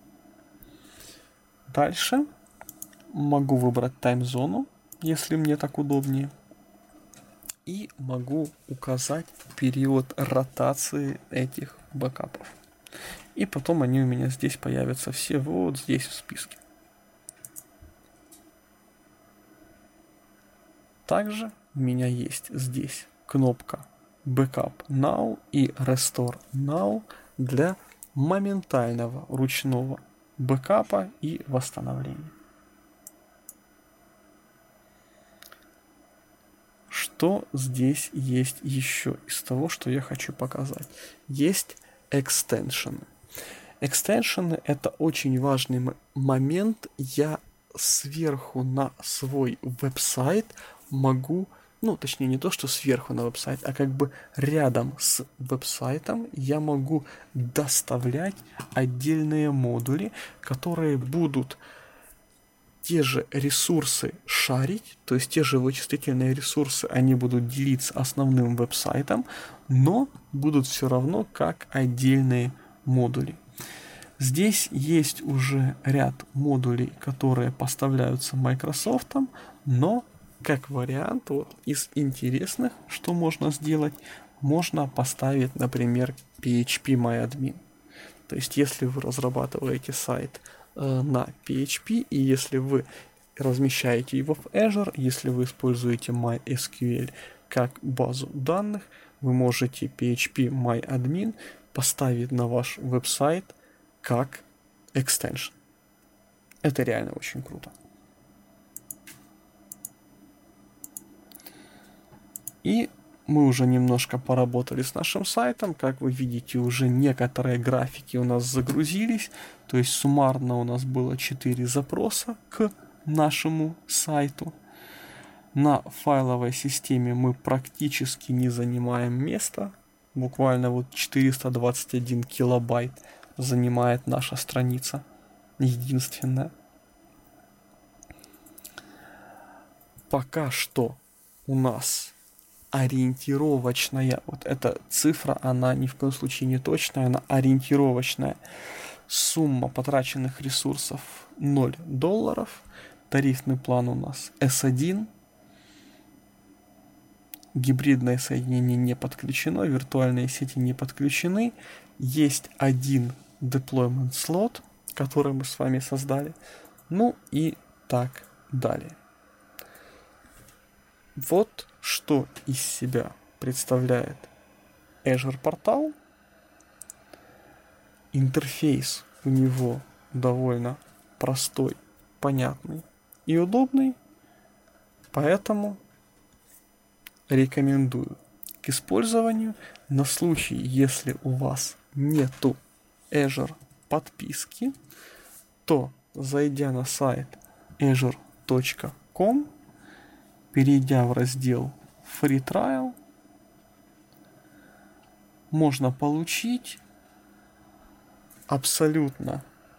Дальше могу выбрать таймзону, если мне так удобнее. И могу указать период ротации этих бэкапов. И потом они у меня здесь появятся все вот здесь в списке. Также у меня есть здесь кнопка Backup Now и Restore Now для моментального ручного бэкапа и восстановления. Что здесь есть еще из того, что я хочу показать? Есть экстеншены. Экстеншены — это очень важный момент. Я сверху на свой веб-сайт могу, точнее не то, что сверху на веб-сайт, а как бы рядом с веб-сайтом я могу доставлять отдельные модули, которые будут те же ресурсы шарить, то есть те же вычислительные ресурсы, они будут делиться основным веб-сайтом, но будут все равно как отдельные модули. Здесь есть уже ряд модулей, которые поставляются Microsoft, но как вариант из интересных, что можно сделать, можно поставить, например, PHP-MyAdmin. То есть если вы разрабатываете сайт на PHP, и если вы размещаете его в Azure, если вы используете MySQL как базу данных, вы можете PHP-MyAdmin поставить на ваш веб-сайт как экстеншн. Это реально очень круто. И мы уже немножко поработали с нашим сайтом. Как вы видите, уже некоторые графики у нас загрузились. То есть суммарно у нас было 4 запроса к нашему сайту. На файловой системе мы практически не занимаем места. Буквально 421 килобайт занимает наша страница. Единственная. Пока что у нас ориентировочная, эта цифра, она ни в коем случае не точная, она ориентировочная. Сумма потраченных ресурсов $0. Тарифный план у нас S1. Гибридное соединение не подключено, виртуальные сети не подключены. Есть один deployment slot, который мы с вами создали. И так далее. Вот что из себя представляет Azure портал. Интерфейс у него довольно простой, понятный и удобный, поэтому рекомендую к использованию. На случай, если у вас нету Azure подписки, то, зайдя на сайт azure.com, перейдя в раздел Free Trial, можно получить абсолютно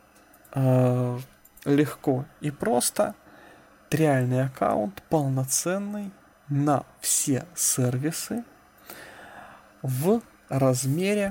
легко и просто триальный аккаунт полноценный на все сервисы в размере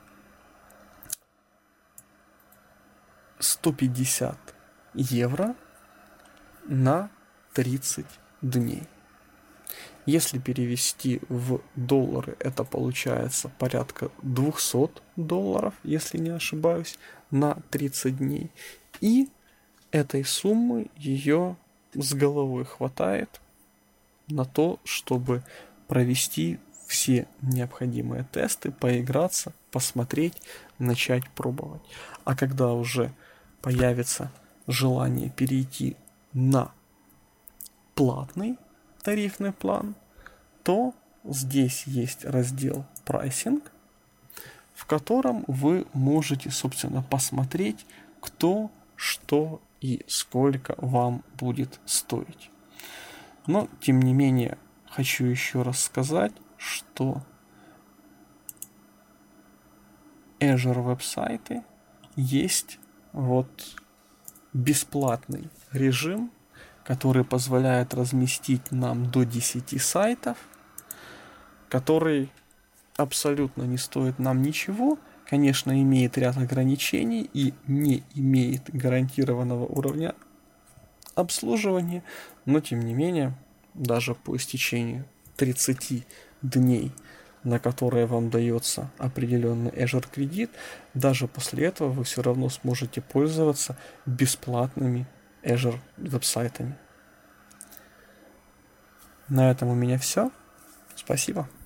150 евро на 30 дней. Если перевести в доллары, это получается порядка $200, если не ошибаюсь, на 30 дней. И этой суммы ее с головой хватает на то, чтобы провести все необходимые тесты, поиграться, посмотреть, начать пробовать. А когда уже появится желание перейти на платный тарифный план, то здесь есть раздел прайсинг, в котором вы можете, собственно, посмотреть, кто что и сколько вам будет стоить. Но, тем не менее, хочу еще раз сказать, что Azure веб-сайты есть вот бесплатный режим, который позволяет разместить нам до 10 сайтов, который абсолютно не стоит нам ничего, конечно, имеет ряд ограничений и не имеет гарантированного уровня обслуживания, но тем не менее, даже по истечению 30 дней, на которые вам дается определенный Azure кредит, даже после этого вы все равно сможете пользоваться бесплатными Azure веб-сайтами. На этом у меня все. Спасибо.